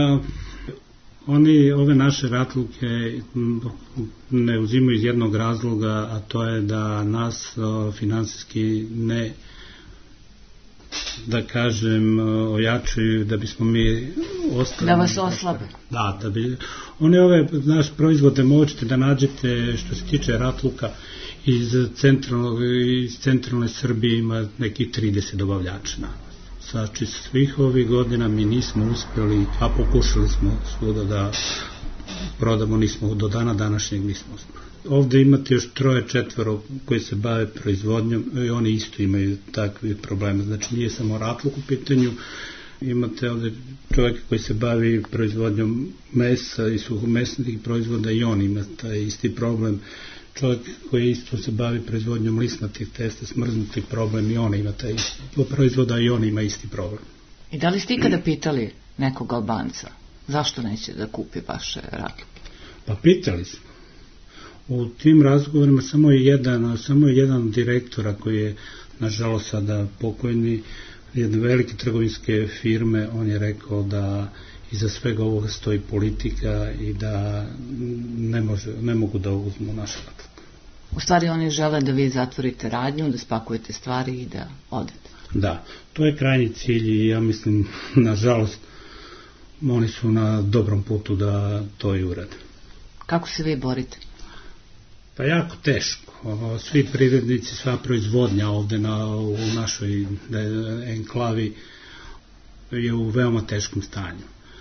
oni ove naše ratluke ne uzimaju iz jednog razloga, a to je da nas finansijski ne, da kažem, ojačuju, da bismo mi ostali... Da vas oslabe. Da, da bi... Oni ove naš proizvode možete da nađete, što se tiče ratluka, iz, iz centralne Srbije ima nekih trideset dobavljača. Znači, svih ovih godina mi nismo uspjeli, a pokušali smo svuda da prodamo, nismo, do dana današnjeg nismo uspjeli. Ovde imate još troje, četvoro koji se bave proizvodnjom i oni isto imaju takve probleme. Znači, nije samo ratluk u pitanju, imate ovde čovjeka koji se bavi proizvodnjom mesa i suhomesnih proizvoda i on ima taj isti problem. Čovjek koji isto se bavi proizvodnjom lisnatih testa, smrznutih problem i on ima taj isti proizvoda i on ima isti problem. I da li ste ikada pitali nekog Albanca zašto neće da kupi vaše ratluke? Pa pitali smo. U tim razgovorima samo je jedan, samo je jedan direktora koji je nažalost sada pokojni, jedne velike trgovinske firme, on je rekao da iza svega ovoga stoji politika i da ne, može, ne mogu da uzmu naš ratluk. U stvari oni žele da vi zatvorite radnju, da spakujete stvari i da odete. Da, to je krajnji cilj i ja mislim, nažalost, oni su na dobrom putu da to i urade. Kako se vi borite? Pa jako teško. Svi privrednici, sva proizvodnja ovde na, u našoj enklavi je u veoma teškom stanju.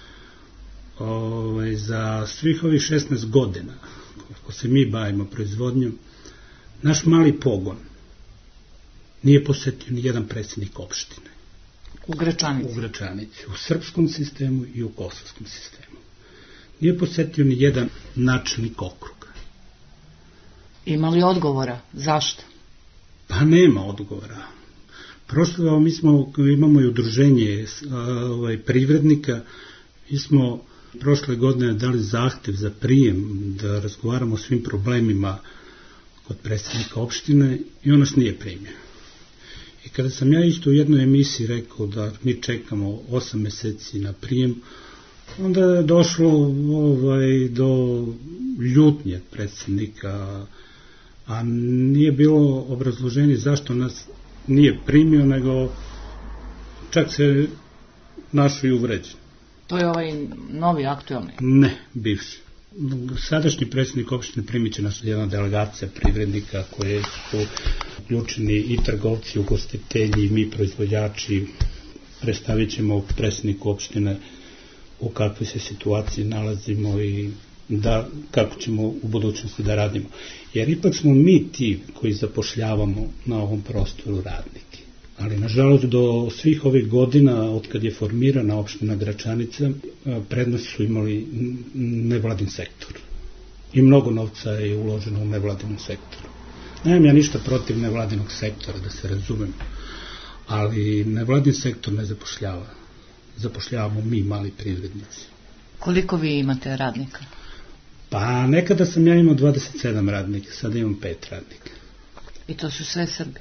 Ove, za svih ovih šesnaest godina kako se mi bavimo proizvodnjom, naš mali pogon nije posetio ni jedan predsjednik opštine. U Gračanici? U Gračanici, u srpskom sistemu i u kosovskom sistemu. Nije posetio ni jedan načelnik okruga. Ima li odgovora? Zašto? Pa nema odgovora. Prošlo, mi smo, imamo i udruženje ovaj, privrednika, mi smo prošle godine dali zahtev za prijem, da razgovaramo o svim problemima kod predsjednika opštine i on nas nije primio. I kada sam ja isto u jednoj emisiji rekao da mi čekamo osam meseci na prijem, onda je došlo ovaj, do ljutnje predsjednika, a nije bilo obrazloženje zašto nas nije primio, nego čak se našo i uvređen. To je ovaj novi aktualni? Ne, bivši. Sadašnji predsjednik opštine primit će nas jedna delegacija privrednika koje su uključeni i trgovci, ugostitelji, mi proizvođači. Predstavit ćemo predsjedniku opštine u kakvoj se situaciji nalazimo i da, kako ćemo u budućnosti da radimo. Jer ipak smo mi ti koji zapošljavamo na ovom prostoru radnike. Ali, nažalost, do svih ovih godina, od kad je formirana opština Gračanica, prednost su imali nevladin sektor. I mnogo novca je uloženo u nevladinom sektoru. Nemam ja ništa protiv nevladinog sektora, da se razumem, ali nevladin sektor ne zapošljava. Zapošljavamo mi, mali privrednici. Koliko vi imate radnika? Pa nekada sam ja imao dvadeset sedam radnika, sada imam pet radnika. I to su sve Srbi?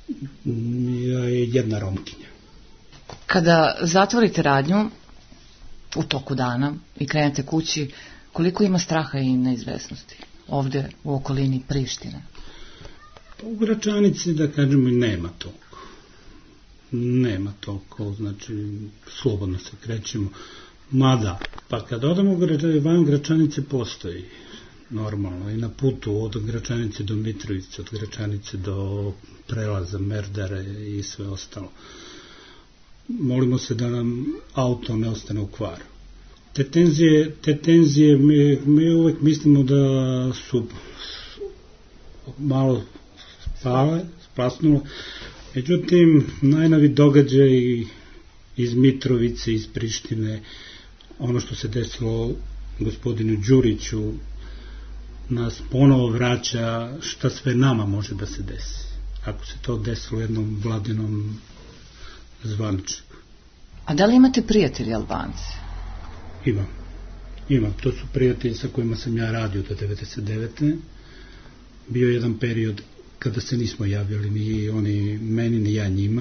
Jedna Romkinja. Kada zatvorite radnju u toku dana i krenete kući, koliko ima straha i neizvesnosti ovde u okolini Prištine? Pa u Gračanici, da kažemo, i nema toliko. nema toliko, znači slobodno se krećemo. Mada, pa kad odemo van Gračanice postoji normalno i na putu od Gračanice do Mitrovice, od Gračanice do prelaza Merdare i sve ostalo. Molimo se da nam auto ne ostane u kvaru. Te tenzije, te tenzije mi, mi uvek mislimo da su malo spale, splasnule. Međutim, najnovi događaj iz Mitrovice, iz Prištine, ono što se desilo gospodinu Đuriću, nas ponovo vraća šta sve nama može da se desi. Ako se to desilo jednom vladinom zvaničniku. A da li imate prijatelji Albanci? Imam. Imam. To su prijatelji sa kojima sam ja radio do devedeset devete. Bio jedan period kada se nismo javljali ni oni meni, ni ja njima,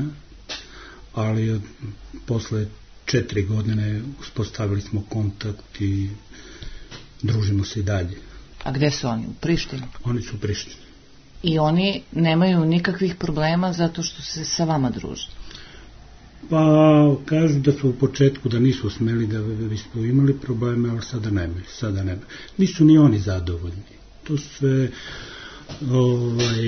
ali posle četiri godine uspostavili smo kontakt i družimo se i dalje. A gde su oni? U Prištini? Oni su u Prištini. I oni nemaju nikakvih problema zato što se sa vama druže? Pa kažu da su u početku da nisu smeli, da bismo imali probleme, ali sada nemaju, sada nemaju. Nisu ni oni zadovoljni. To sve ovaj,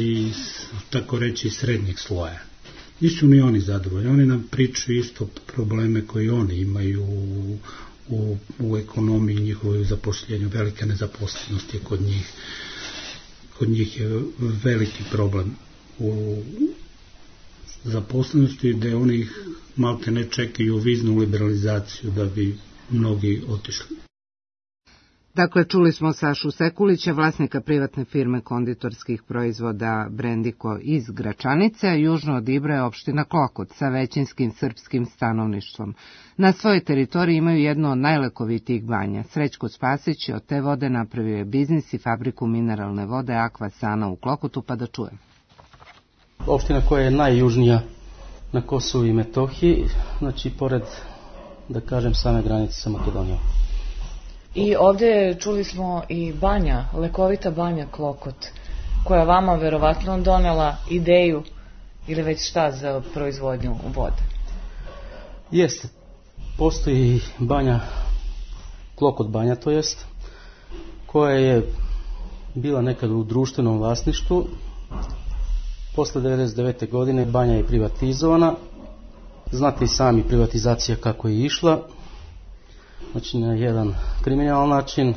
tako reći srednjeg sloja. Nisu ni oni zadovoljni. Oni nam pričaju isto probleme koje oni imaju u, u, u ekonomiji, njihovoj zapošljenju. Velika nezaposlenost je kod njih. Kod njih je veliki problem u zaposlenosti, gde oni malte ne čekaju viznu liberalizaciju da bi mnogi otišli. Dakle, čuli smo Sašu Sekulića, vlasnika privatne firme konditorskih proizvoda Brendiko iz Gračanice, a južno od Ibra je opština Klokot sa većinskim srpskim stanovništvom. Na svojoj teritoriji imaju jedno od najlekovitijih banja. Srećko Spasić od te vode napravio je biznis i fabriku mineralne vode Aqua Sana u Klokotu, pa da čujem. Opština koja je najjužnija na Kosovu i Metohiji, znači pored, da kažem, same granice sa Makedonijom. I ovdje čuli smo i banja, lekovita banja Klokot, koja vama verovatno donela ideju ili već šta za proizvodnju vode? Jeste, postoji banja, Klokot banja to jest, koja je bila nekad u društvenom vlasništvu. Posle devedeset devete godine banja je privatizovana. Znate i sami privatizacija kako je išla. Znači na jedan kriminalan način.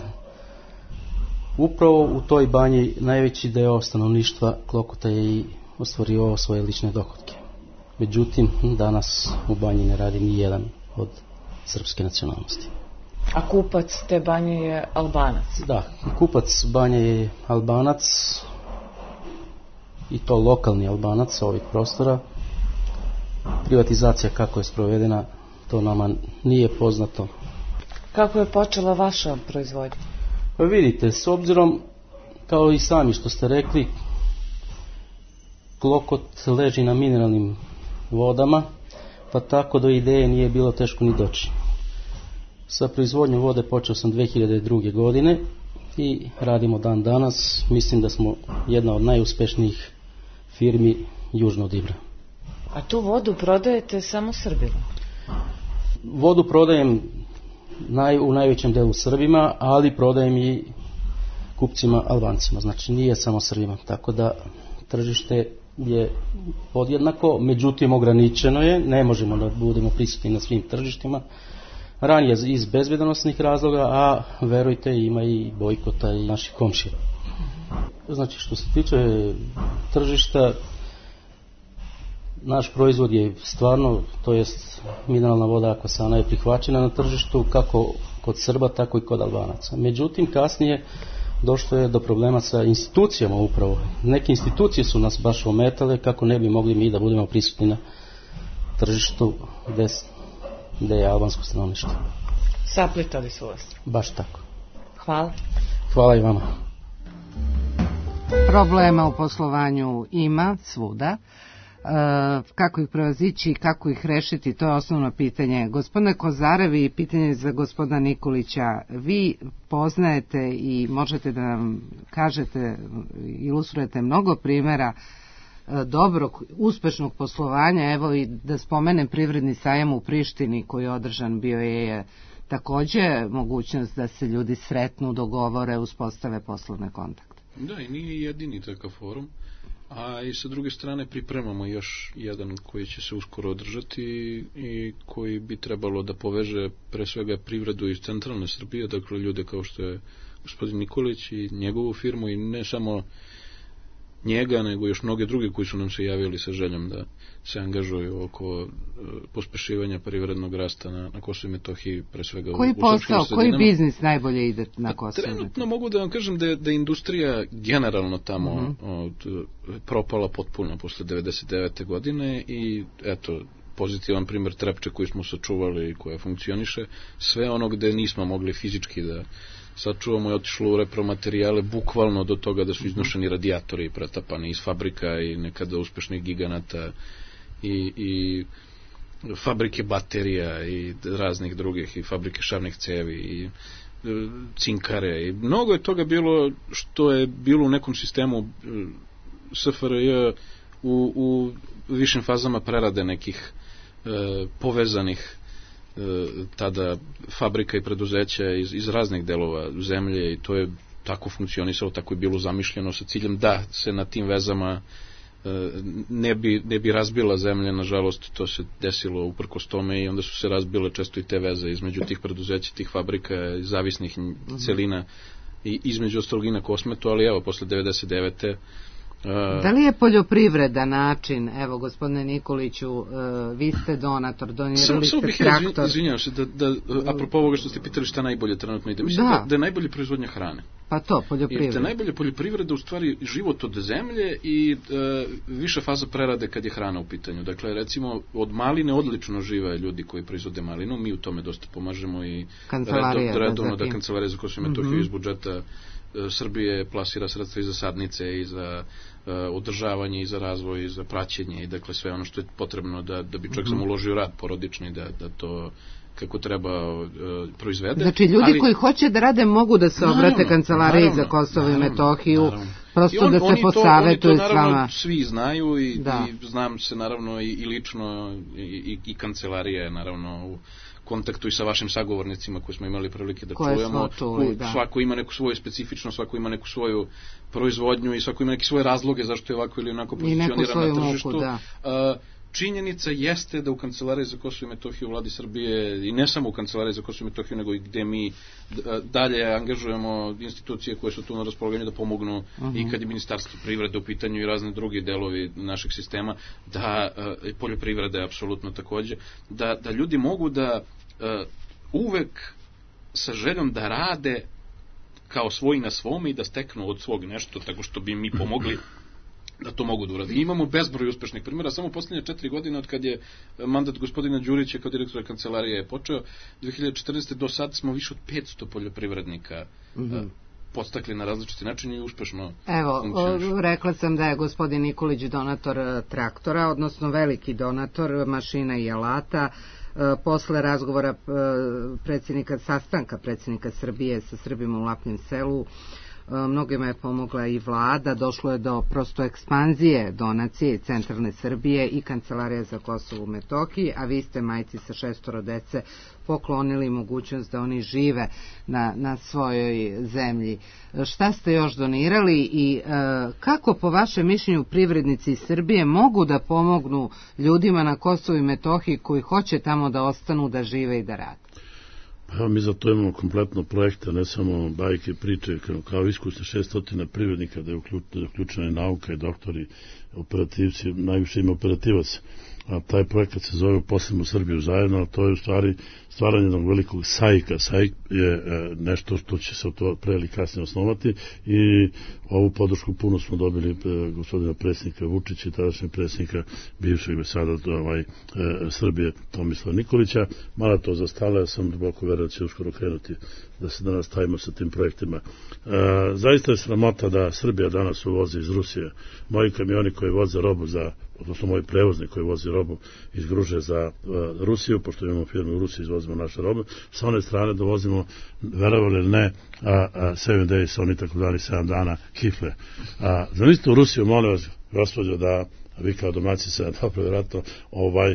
Upravo u toj banji najveći deo stanovništva Klokota je i ostvario svoje lične dohotke. Međutim, danas u banji ne radi ni jedan od srpske nacionalnosti. A kupac te banje je Albanac? Da, kupac banje je Albanac, i to lokalni Albanac sa ovih prostora. Privatizacija kako je sprovedena, to nama nije poznato. Kako je počela vaša proizvodnja? Pa vidite, s obzirom, kao i sami što ste rekli, Klokot leži na mineralnim vodama, pa tako do ideje nije bilo teško ni doći. Sa proizvodnjom vode počeo sam dve hiljade druge. godine i radimo dan danas. Mislim da smo jedna od najuspešnijih firmi južno od Ibra. A tu vodu prodajete samo Srbima? Vodu prodajem naj, u najvećem delu Srbima, ali prodajem i kupcima Albancima. Znači nije samo Srbima. Tako da tržište je podjednako, međutim ograničeno je. Ne možemo da budemo prisutni na svim tržištima. Ranije iz bezbednosnih razloga, a verujte ima i bojkota i naših komšija. Znači što se tiče tržišta, naš proizvod je stvarno, to jest mineralna voda Aqua Sana je prihvaćena na tržištu kako kod Srba, tako i kod Albanaca. Međutim, kasnije došlo je do problema sa institucijama upravo. Neke institucije su nas baš ometale kako ne bi mogli mi da budemo prisutni na tržištu gde, gde je albansko stanovništvo. Saplitali su vas? Baš tako. Hvala. Hvala i vama. Problema u poslovanju ima svuda. E, kako ih prevazići i kako ih rešiti, to je osnovno pitanje. Gospodine Kozarevi, pitanje za gospodina Nikolića. Vi poznajete i možete da nam kažete, ilustrujete mnogo primjera dobrog, uspešnog poslovanja. Evo i da spomenem privredni sajam u Prištini koji je održan, bio je takođe mogućnost da se ljudi sretnu, dogovore, uspostave poslovne kontakte. Da, i nije jedini takav forum, a i sa druge strane pripremamo još jedan koji će se uskoro održati i koji bi trebalo da poveže pre svega privredu iz centralne Srbije, dakle ljude kao što je gospodin Nikolić i njegovu firmu, i ne samo njega, nego još mnoge druge koji su nam se javili sa željom da se angažuju oko pospešivanja privrednog rasta na, na Kosovu i Metohiji, pre svega koji u, u posao, koji biznis najbolje ide na Kosovu? Trenutno mogu da vam kažem da je, da je industrija generalno tamo mm-hmm. od, propala potpuno posle devedeset devete godine i eto, pozitivan primjer Trepče koji smo sačuvali i koja funkcioniše. Sve ono gde nismo mogli fizički da sačuvamo je otišlo u repromaterijale, bukvalno do toga da su iznošeni radijatori i pretapani iz fabrika i nekada uspešnih giganata i, i fabrike baterija i raznih drugih i fabrike šarnih cevi i cinkare i mnogo je toga bilo što je bilo u nekom sistemu S F R J u, u višim fazama prerade nekih e, povezanih tada fabrika i preduzeća iz, iz raznih delova zemlje i to je tako funkcionisalo, tako je bilo zamišljeno sa ciljem da se na tim vezama ne bi, ne bi razbila zemlja, nažalost to se desilo uprkos tome i onda su se razbile često i te veze između tih preduzeća, tih fabrika, zavisnih celina i između ostalog i na Kosmetu, ali evo posle devedeset devete Da li je poljoprivreda način, evo gospodine Nikoliću, vi ste donator, donirali ste bih, traktor. Izvinjavam se, da, da, apropo ovoga što ste pitali šta najbolje trenutno ide, mislim da, da, da je najbolje proizvodnja hrane. Pa to, poljoprivreda. I da najbolje poljoprivreda u stvari život od zemlje i e, viša faza prerade kad je hrana u pitanju. Dakle, recimo, od maline odlično žive ljudi koji proizvode malinu, mi u tome dosta pomažemo i kancelarija, redovno da, da Kancelarija za Kosovo i Metohiju mm-hmm. iz budžeta Srbije plasira sredstva i za sadnice i za uh, održavanje i za razvoj i za praćenje i dakle sve ono što je potrebno da, da bi čovjek mm-hmm. sam uložio rad porodični da, da to kako treba uh, proizvede. Znači ljudi ali, koji hoće da rade mogu da se obrate naravno, Kancelariji naravno, za Kosovo i Metohiju naravno. Prosto on, da se posavetuju s vama. Svi znaju i, da. i znam se naravno i, i lično i, i, i Kancelarija je naravno u kontaktu i sa vašim sagovornicima koji smo imali prilike da koje čujemo. Čuli, da. Svako ima neku svoju specifičnost, svako ima neku svoju proizvodnju i svako ima neke svoje razloge zašto je ovako ili onako pozicioniran na tržištu. Moku, da. Uh, činjenica jeste da u Kancelariji za Kosovo i Metohiju u Vladi Srbije i ne samo u Kancelariji za Kosovo i Metohiju nego i gde mi dalje angažujemo institucije koje su tu na raspolaganju da pomognu uh-huh. i kad je ministarstvo privrede u pitanju i razne drugi delovi našeg sistema, da uh, poljoprivreda je apsolutno takođe, da, da ljudi mogu da uh, uvek sa željom da rade kao svoji na svome i da steknu od svog nešto tako što bi mi pomogli da to mogu da uradi. Imamo bezbroj uspešnih primjera, samo poslednje četiri godine od kad je mandat gospodina Đurića kao direktora kancelarije je počeo, dve hiljade četrnaeste do sad smo više od petsto poljoprivrednika mm-hmm. podstakli na različiti način i uspešno Evo, o, rekla sam da je gospodin Nikolić donator traktora, odnosno veliki donator mašina i alata. Posle razgovora predsjednika, sastanka predsjednika Srbije sa Srbima u Lapnjem selu, mnogima je pomogla i vlada, došlo je do prosto ekspanzije donacije centralne Srbije i Kancelarija za Kosovo u Metohiji, a vi ste majci sa šestoro dece poklonili mogućnost da oni žive na, na svojoj zemlji. Šta ste još donirali i e, kako po vašem mišljenju privrednici iz Srbije mogu da pomognu ljudima na Kosovu i Metohiji koji hoće tamo da ostanu, da žive i da rade? Pa mi za to imamo kompletno projekte, ne samo bajke, priče, kao, kao iskusne šeststotina privrednika, da je uključena i nauka i doktori, operativci, najviše ima operativac. A taj projekat se zove Poslimo Srbiju zajedno, a to je u stvari stvaranje jednog velikog sajka. Sajk je e, nešto što će se to pre ili kasnije osnovati i ovu podršku puno smo dobili e, gospodina predsjednika Vučića i tadašnjeg predsjednika bivšeg sada ovaj, e, Srbije Tomislava Nikolića. Malo to zastale, ja sam duboko verujem da će uskoro krenuti da se danas stavimo sa tim projektima. E, zaista je sramota da Srbija danas uvozi iz Rusije. Moji kamioni koji voze robu za odnosno moji prevozni koji vozi robu iz Gruže za uh, Rusiju, pošto imamo firmu u Rusiji, izvozimo naše robe, sa one strane dovozimo, verovali ili ne, a, a, sedam days, oni tako dali sedam dana kifle. A, zamislite u Rusiju, molim vas, gospođo, da vi kao domaći se dobro vjerojatno, ovaj,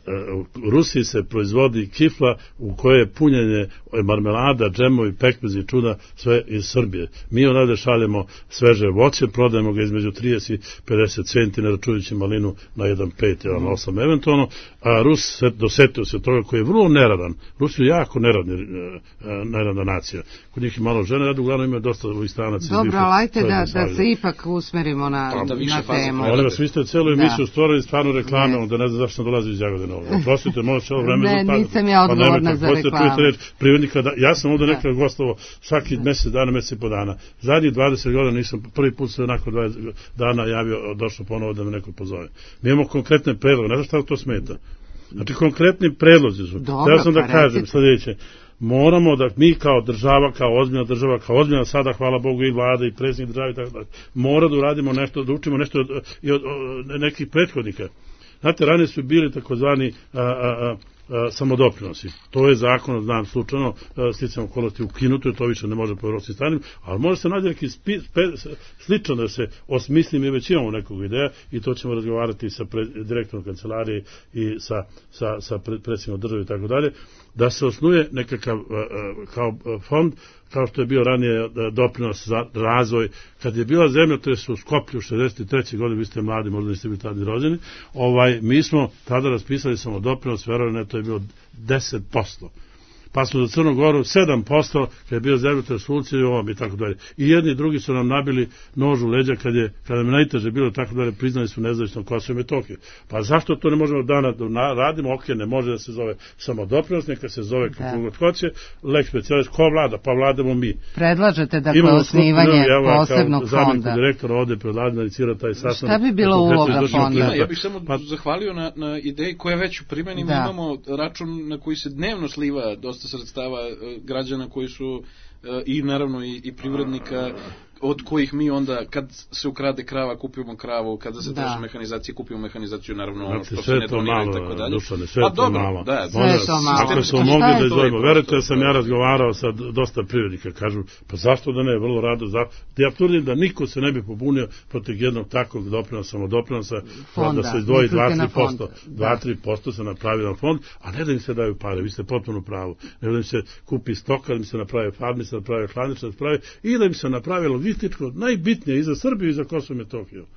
u Rusiji se proizvodi kifla u koje je punjenje marmelada, džemovi, pekmezi i čuda, sve iz Srbije. Mi odavde šaljemo sveže voće, prodajemo ga između trideset i pedeset centi, ne računajući malinu na jedan pet, jedan osam eventualno, a Rus se dosetio se toga koji je vrlo neradan. Rus je jako neradni, neradna nacija. Kod njih je malo žene, radu uglavnom imaju dosta ovih stranaca. Dobro, lajte da, da se ipak usmerimo na, na temu. Oni vas, vi ste celu emisiju stvorili stvarno reklamom, da ne znam zašto sam dolazio iz Jagodine ovdje. Oprostite, možda cijelo vreme ne, zapadati. nisam ja odgovorna za reklamu. Privrednika, da, ja sam ovdje nekada gostovo svaki mjesec dana, mjesec i po dana. Zadnjih dvadeset godina nisam, prvi put se nakon dvadeset dana javio, došao ponovo da me neko pozove. Mi imamo konkretne predloge, ne znam šta to smeta. Znači, konkretni predlozi su. Htio sam da kažem sljedeće. Moramo da mi kao država, kao ozbiljna država, kao ozbiljna sada, hvala Bogu, i vlada i predsjednik države i tako dalje, mora da uradimo nešto, da učimo nešto od, i od, od nekih prethodnika. Znate, ranije su bili takozvani a, a, a, samodoprinosi. To je zakon, znam slučajno, sticam okolnosti ukinuto, to više ne može po evropskim stranim, ali može se nađe neki spi, spe, slično da se osmisli, mi već imamo nekog ideja i to ćemo razgovarati sa pre, direktorom kancelarije i sa, sa, sa predsjednikom države i tako dalje, da se osnuje nekakav kao fond, kao što je bio ranije doprinos za razvoj. Kad je bila zemljotres u Skoplju šezdeset treće godine, vi ste mladi, možda niste bili tada rođeni, ovaj, mi smo tada raspisali samo doprinos, verovane, to je bilo deset posto. Pa smo za Crnu Goru sedam posto, kad je bio zemljotres u Luciji ovom i tako dalje. I jedni i drugi su nam nabili nož u leđa kad je, kada nam najteže bilo tako dalje, priznali su nezavisno Kosovo i Metohiju. Pa zašto to ne možemo dana da radimo? Ok, ne može da se zove samo doprinos, neka se zove kako god hoće, lex specialis, ko vlada? Pa vladamo mi. Predlažete dakle imamo osnivanje posebnog fonda. Zamjenik direktora ovde predlažem da inicira taj sastanak. Šta bi bila uloga fonda? Ja bih samo pa, zahvalio na, na ideji koja već u primjeni. Imamo račun na koji se dnevno sliva dosta sredstava građana koji su i naravno i, i privrednika od kojih mi onda, kad se ukrade krava, kupimo kravu, kada se traži mehanizacija, kupimo mehanizaciju, naravno ono što se ne donira i tako dalje. Dušane, sve to malo. Da, sve to malo. Ako smo mogli da izvojimo, verujte, sam ja razgovarao sa dosta privrednika, kažu, pa zašto da ne, vrlo rado, za... ja tvrdim da niko se ne bi pobunio protiv jednog takvog doprinosa, samodoprinosa, da se izdvoji dva do tri posto, dva do tri posto se napravi na fond, a ne da im se daju pare, vi ste potpuno pravu, ne da im se kupi stoka, da im se naprave farmi, da se naprave hladnične, da se naprave i da im se napravi logističko, najbitnije i za Srbiju i za Kosovo i Metohiju.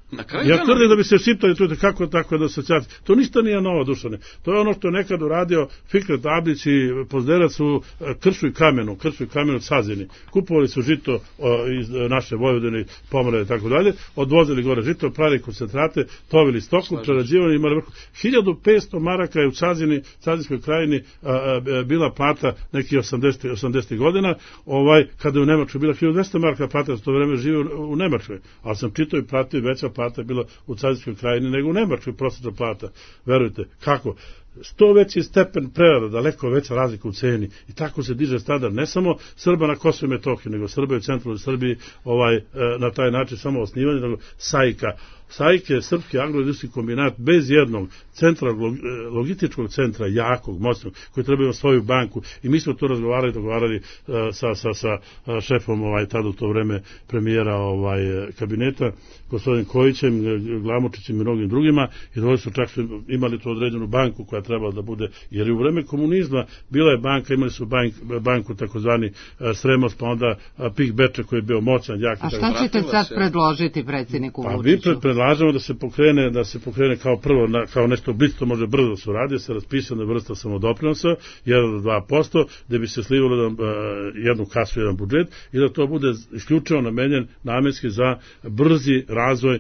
Ja tvrdim da bi se šiptali tu kako tako da asocijacija. To ništa nije novo, Dušane. To je ono što je nekad uradio Fikret Abdić i Pozderac u Kršu i Kamenu, Kršu i Kamenu Sazini. Kupovali su žito o, iz naše Vojvodine, Pomorje i tako dalje, odvozili gore žito, pravili koncentrate, tovili stoku, prerađivali, imali vrhu. hiljadu petsto maraka je u Sazini, Sazinskoj krajini a, a, bila plata nekih osamdesetih godina, ovaj, kada je u Nemačkoj bila hiljadu dvesta maraka plata, za to vreme živio u, u Nemačkoj. Ali sam čitao i pratio veća plata je bila u Carinskoj krajini nego u Nemačkoj prosječna plata. Verujte, kako? Sto veći stepen prerada, daleko veća razlika u ceni i tako se diže standard ne samo Srba na Kosovu i Metohiji, nego Srba u centralnoj Srbiji ovaj, na taj način samo osnivanje, nego Sajka. Sajke je srpski agroindustrijski kombinat bez jednog centra, logističkog centra, jakog, moćnog, koji treba imati svoju banku i mi smo to razgovarali, dogovarali uh, sa, sa, sa šefom ovaj, tada u to vreme premijera ovaj, kabineta, gospodin Kojićem, Glamočićem i mnogim drugima i da su čak imali tu određenu banku koja trebala da bude, jer u vreme komunizma bila je banka, imali su bank, banku takozvani Sremos, pa onda Pik Beče koji je bio moćan, jak. A šta ćete sad predložiti predsjedniku Vučiću? Pa predlažemo da se pokrene, da se pokrene kao prvo, na, kao nešto blisto može brzo da se uradi, se raspisane vrsta samodoprinosa, jedan do dva posto, da bi se slivalo da, uh, jednu kasu, jedan budžet i da to bude isključivo namenjen namenski za brzi razvoj uh,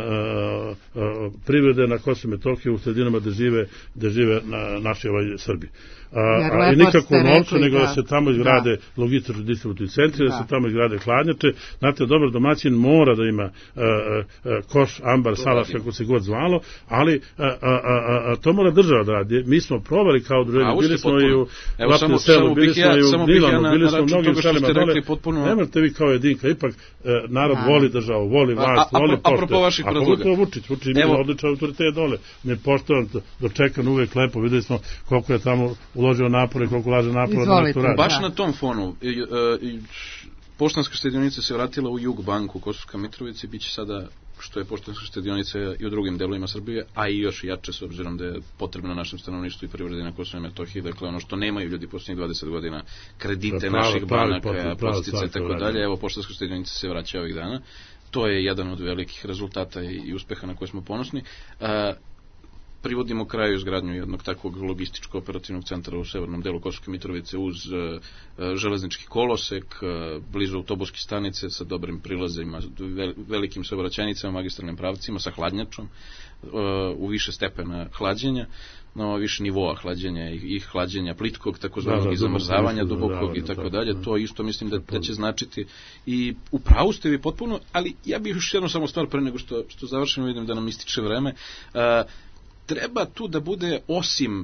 uh, uh, privrede na Kosovu i Metohiji u sredinama gde žive, gde žive na, naši ovaj Srbi. A, a i nikako u novcu, nego da, da se tamo izgrade da. logistički distributivni centri, da. da se tamo izgrade hladnjače. Znate, dobar domaćin mora da ima uh, uh, koš, ambar, salaš, kako se god zvalo, ali uh, uh, uh, uh, to mora država da radi. Mi smo probali kao druženje, bili smo potpuno. i u Lapnom selu, bili smo i u Milanu, bili smo u mnogim selima dole. Potpuno... Nemojte vi kao jedinka, ipak uh, narod a, voli državu, voli vlast, a, a, voli pošte. Apropo vaših predloga. A pogotovo Vučić, Vučić ima odličan autoritet dole. Nepoštovan, dočekan, uvek lepo, videli smo koliko je tamo uložio napore, koliko laže napore da to radi. Baš na tom fonu i, i, i, Poštanska štedionica se vratila u Jug banku Kosovska Mitrovica i bit će sada što je Poštanska štedionica i u drugim delovima Srbije, a i još jače s obzirom da je potrebno našem stanovništvu i privredi na Kosovu i Metohiji, dakle ono što nemaju ljudi posljednjih dvadeset godina, kredite pravi, naših pravi, banaka, pravi, podstice i tako dalje, evo Poštanska štedionica se vraća ovih dana. To je jedan od velikih rezultata i, i uspeha na koje smo ponosni. A, privodimo kraju izgradnju jednog takvog logističko-operativnog centra u severnom delu Kosovske Mitrovice uz uh, železnički kolosek, uh, blizu autobuske stanice sa dobrim prilazima, vel, velikim saobraćajnicama, magistralnim pravcima, sa hladnjačom, uh, u više stepena hlađenja, no, više nivoa hlađenja i, i hlađenja plitkog, takozvanog da, da, i zamrzavanja dubokog i tako dalje. To isto mislim da, da će značiti i u pravu ste vi potpuno, ali ja bih još jednu samo stvar pre nego što, što završimo, vidim da nam ističe vreme. Uh, treba tu da bude, osim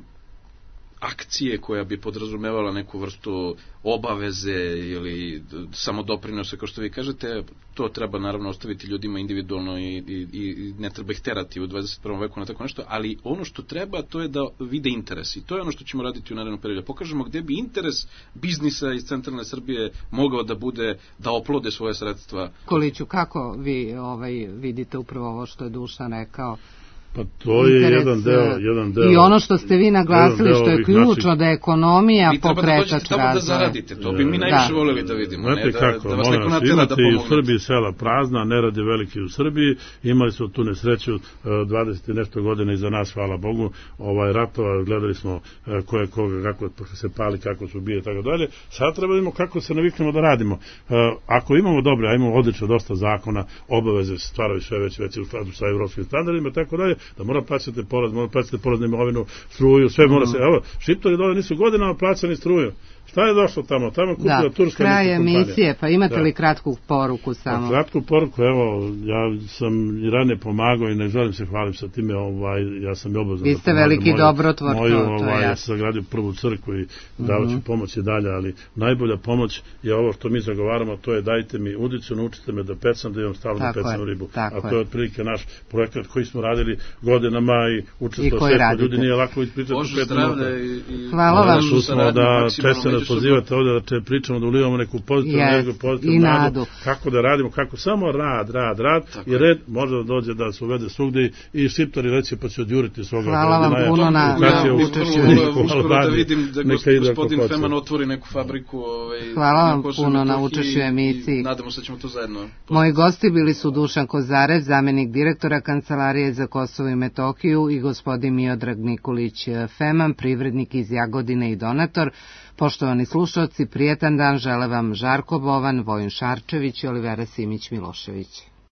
akcije koja bi podrazumevala neku vrstu obaveze ili samodoprinosa, kao što vi kažete, to treba naravno ostaviti ljudima individualno i, i, i ne treba ih terati u dvadeset prvom veku na tako nešto, ali ono što treba to je da vide interes i to je ono što ćemo raditi u narednom periodu. Pokažemo gde bi interes biznisa iz centralne Srbije mogao da bude, da oplode svoje sredstva. Koliću, kako vi ovaj, vidite upravo ovo što je Dušan rekao? Pa to je interes, jedan deo, jedan deo. I ono što ste vi naglasili, što je ključno, naših... da je ekonomija pokretač razvoja. Vi treba da da zaradite, to bi mi najviše da. voljeli da vidimo. Znate ne, kako, da, da vas neko natjera da pomogne. Imate i u Srbiji sela prazna, ne radi veliki u Srbiji, imali smo tu nesreću dvadeset i nešto godina iza nas, hvala Bogu, ovaj ratova, gledali smo ko je koga, kako se pali, kako se ubije, tako dalje. Sad treba da imamo kako se naviknemo da radimo. Ako imamo dobre, a imamo odlično dosta zakona, obaveze se stvaraju sve već, već u skladu sa evropskim standardima, tako dalje, da mora plaćati porez, mora plaćati porez na imovinu, struju, sve mora se, evo, Šiptari dole nisu godinama plaćani struju. Šta je došlo tamo? Tamo kupila da, turska kraj emisije, pa imate da. li kratku poruku samo? Pa, kratku poruku, evo, ja sam i ranije pomagao i ne želim se hvalim sa time, ovaj, ja sam i obazan. Vi ste da veliki moju, dobrotvor, moju, to, to ovaj, je ja sam sagradio prvu crkvu i davat ću mm-hmm. pomoć i dalje, ali najbolja pomoć je ovo što mi zagovaramo, to je dajte mi udicu, naučite me da pecam, da imam stalno pecanu ribu. A to je otprilike naš projekat koji smo radili godinama i učestvovao sve, ljudi nije lako ispričati pet minuta. Hvala vam. Smo da često nas pozivate ovdje da će pričamo da ulivamo neku pozitivnu yes, energiju, pozitivnu nadu, kako da radimo, kako samo rad, rad, rad tako i red može da dođe da se uvede svugdje i Šiptari reći pa će odjuriti svoga. Hvala vam puno na učešću. Uskoro da vidim da gospodin Feman otvori neku fabriku. Hvala vam puno na učešću emisiji. Nadamo se da ćemo to zajedno. Moji gosti bili su Dušan Kozarev, zamjenik direktora Kancelarije za Kosovo i Metohiju, i gospodin Miodrag Nikolić Feman, privrednik iz Jagodine i donator. Poštovani slušalci, prijetan dan žele vam Žarko Bovan, Vojin Šarčević i Olivera Simić Milošević.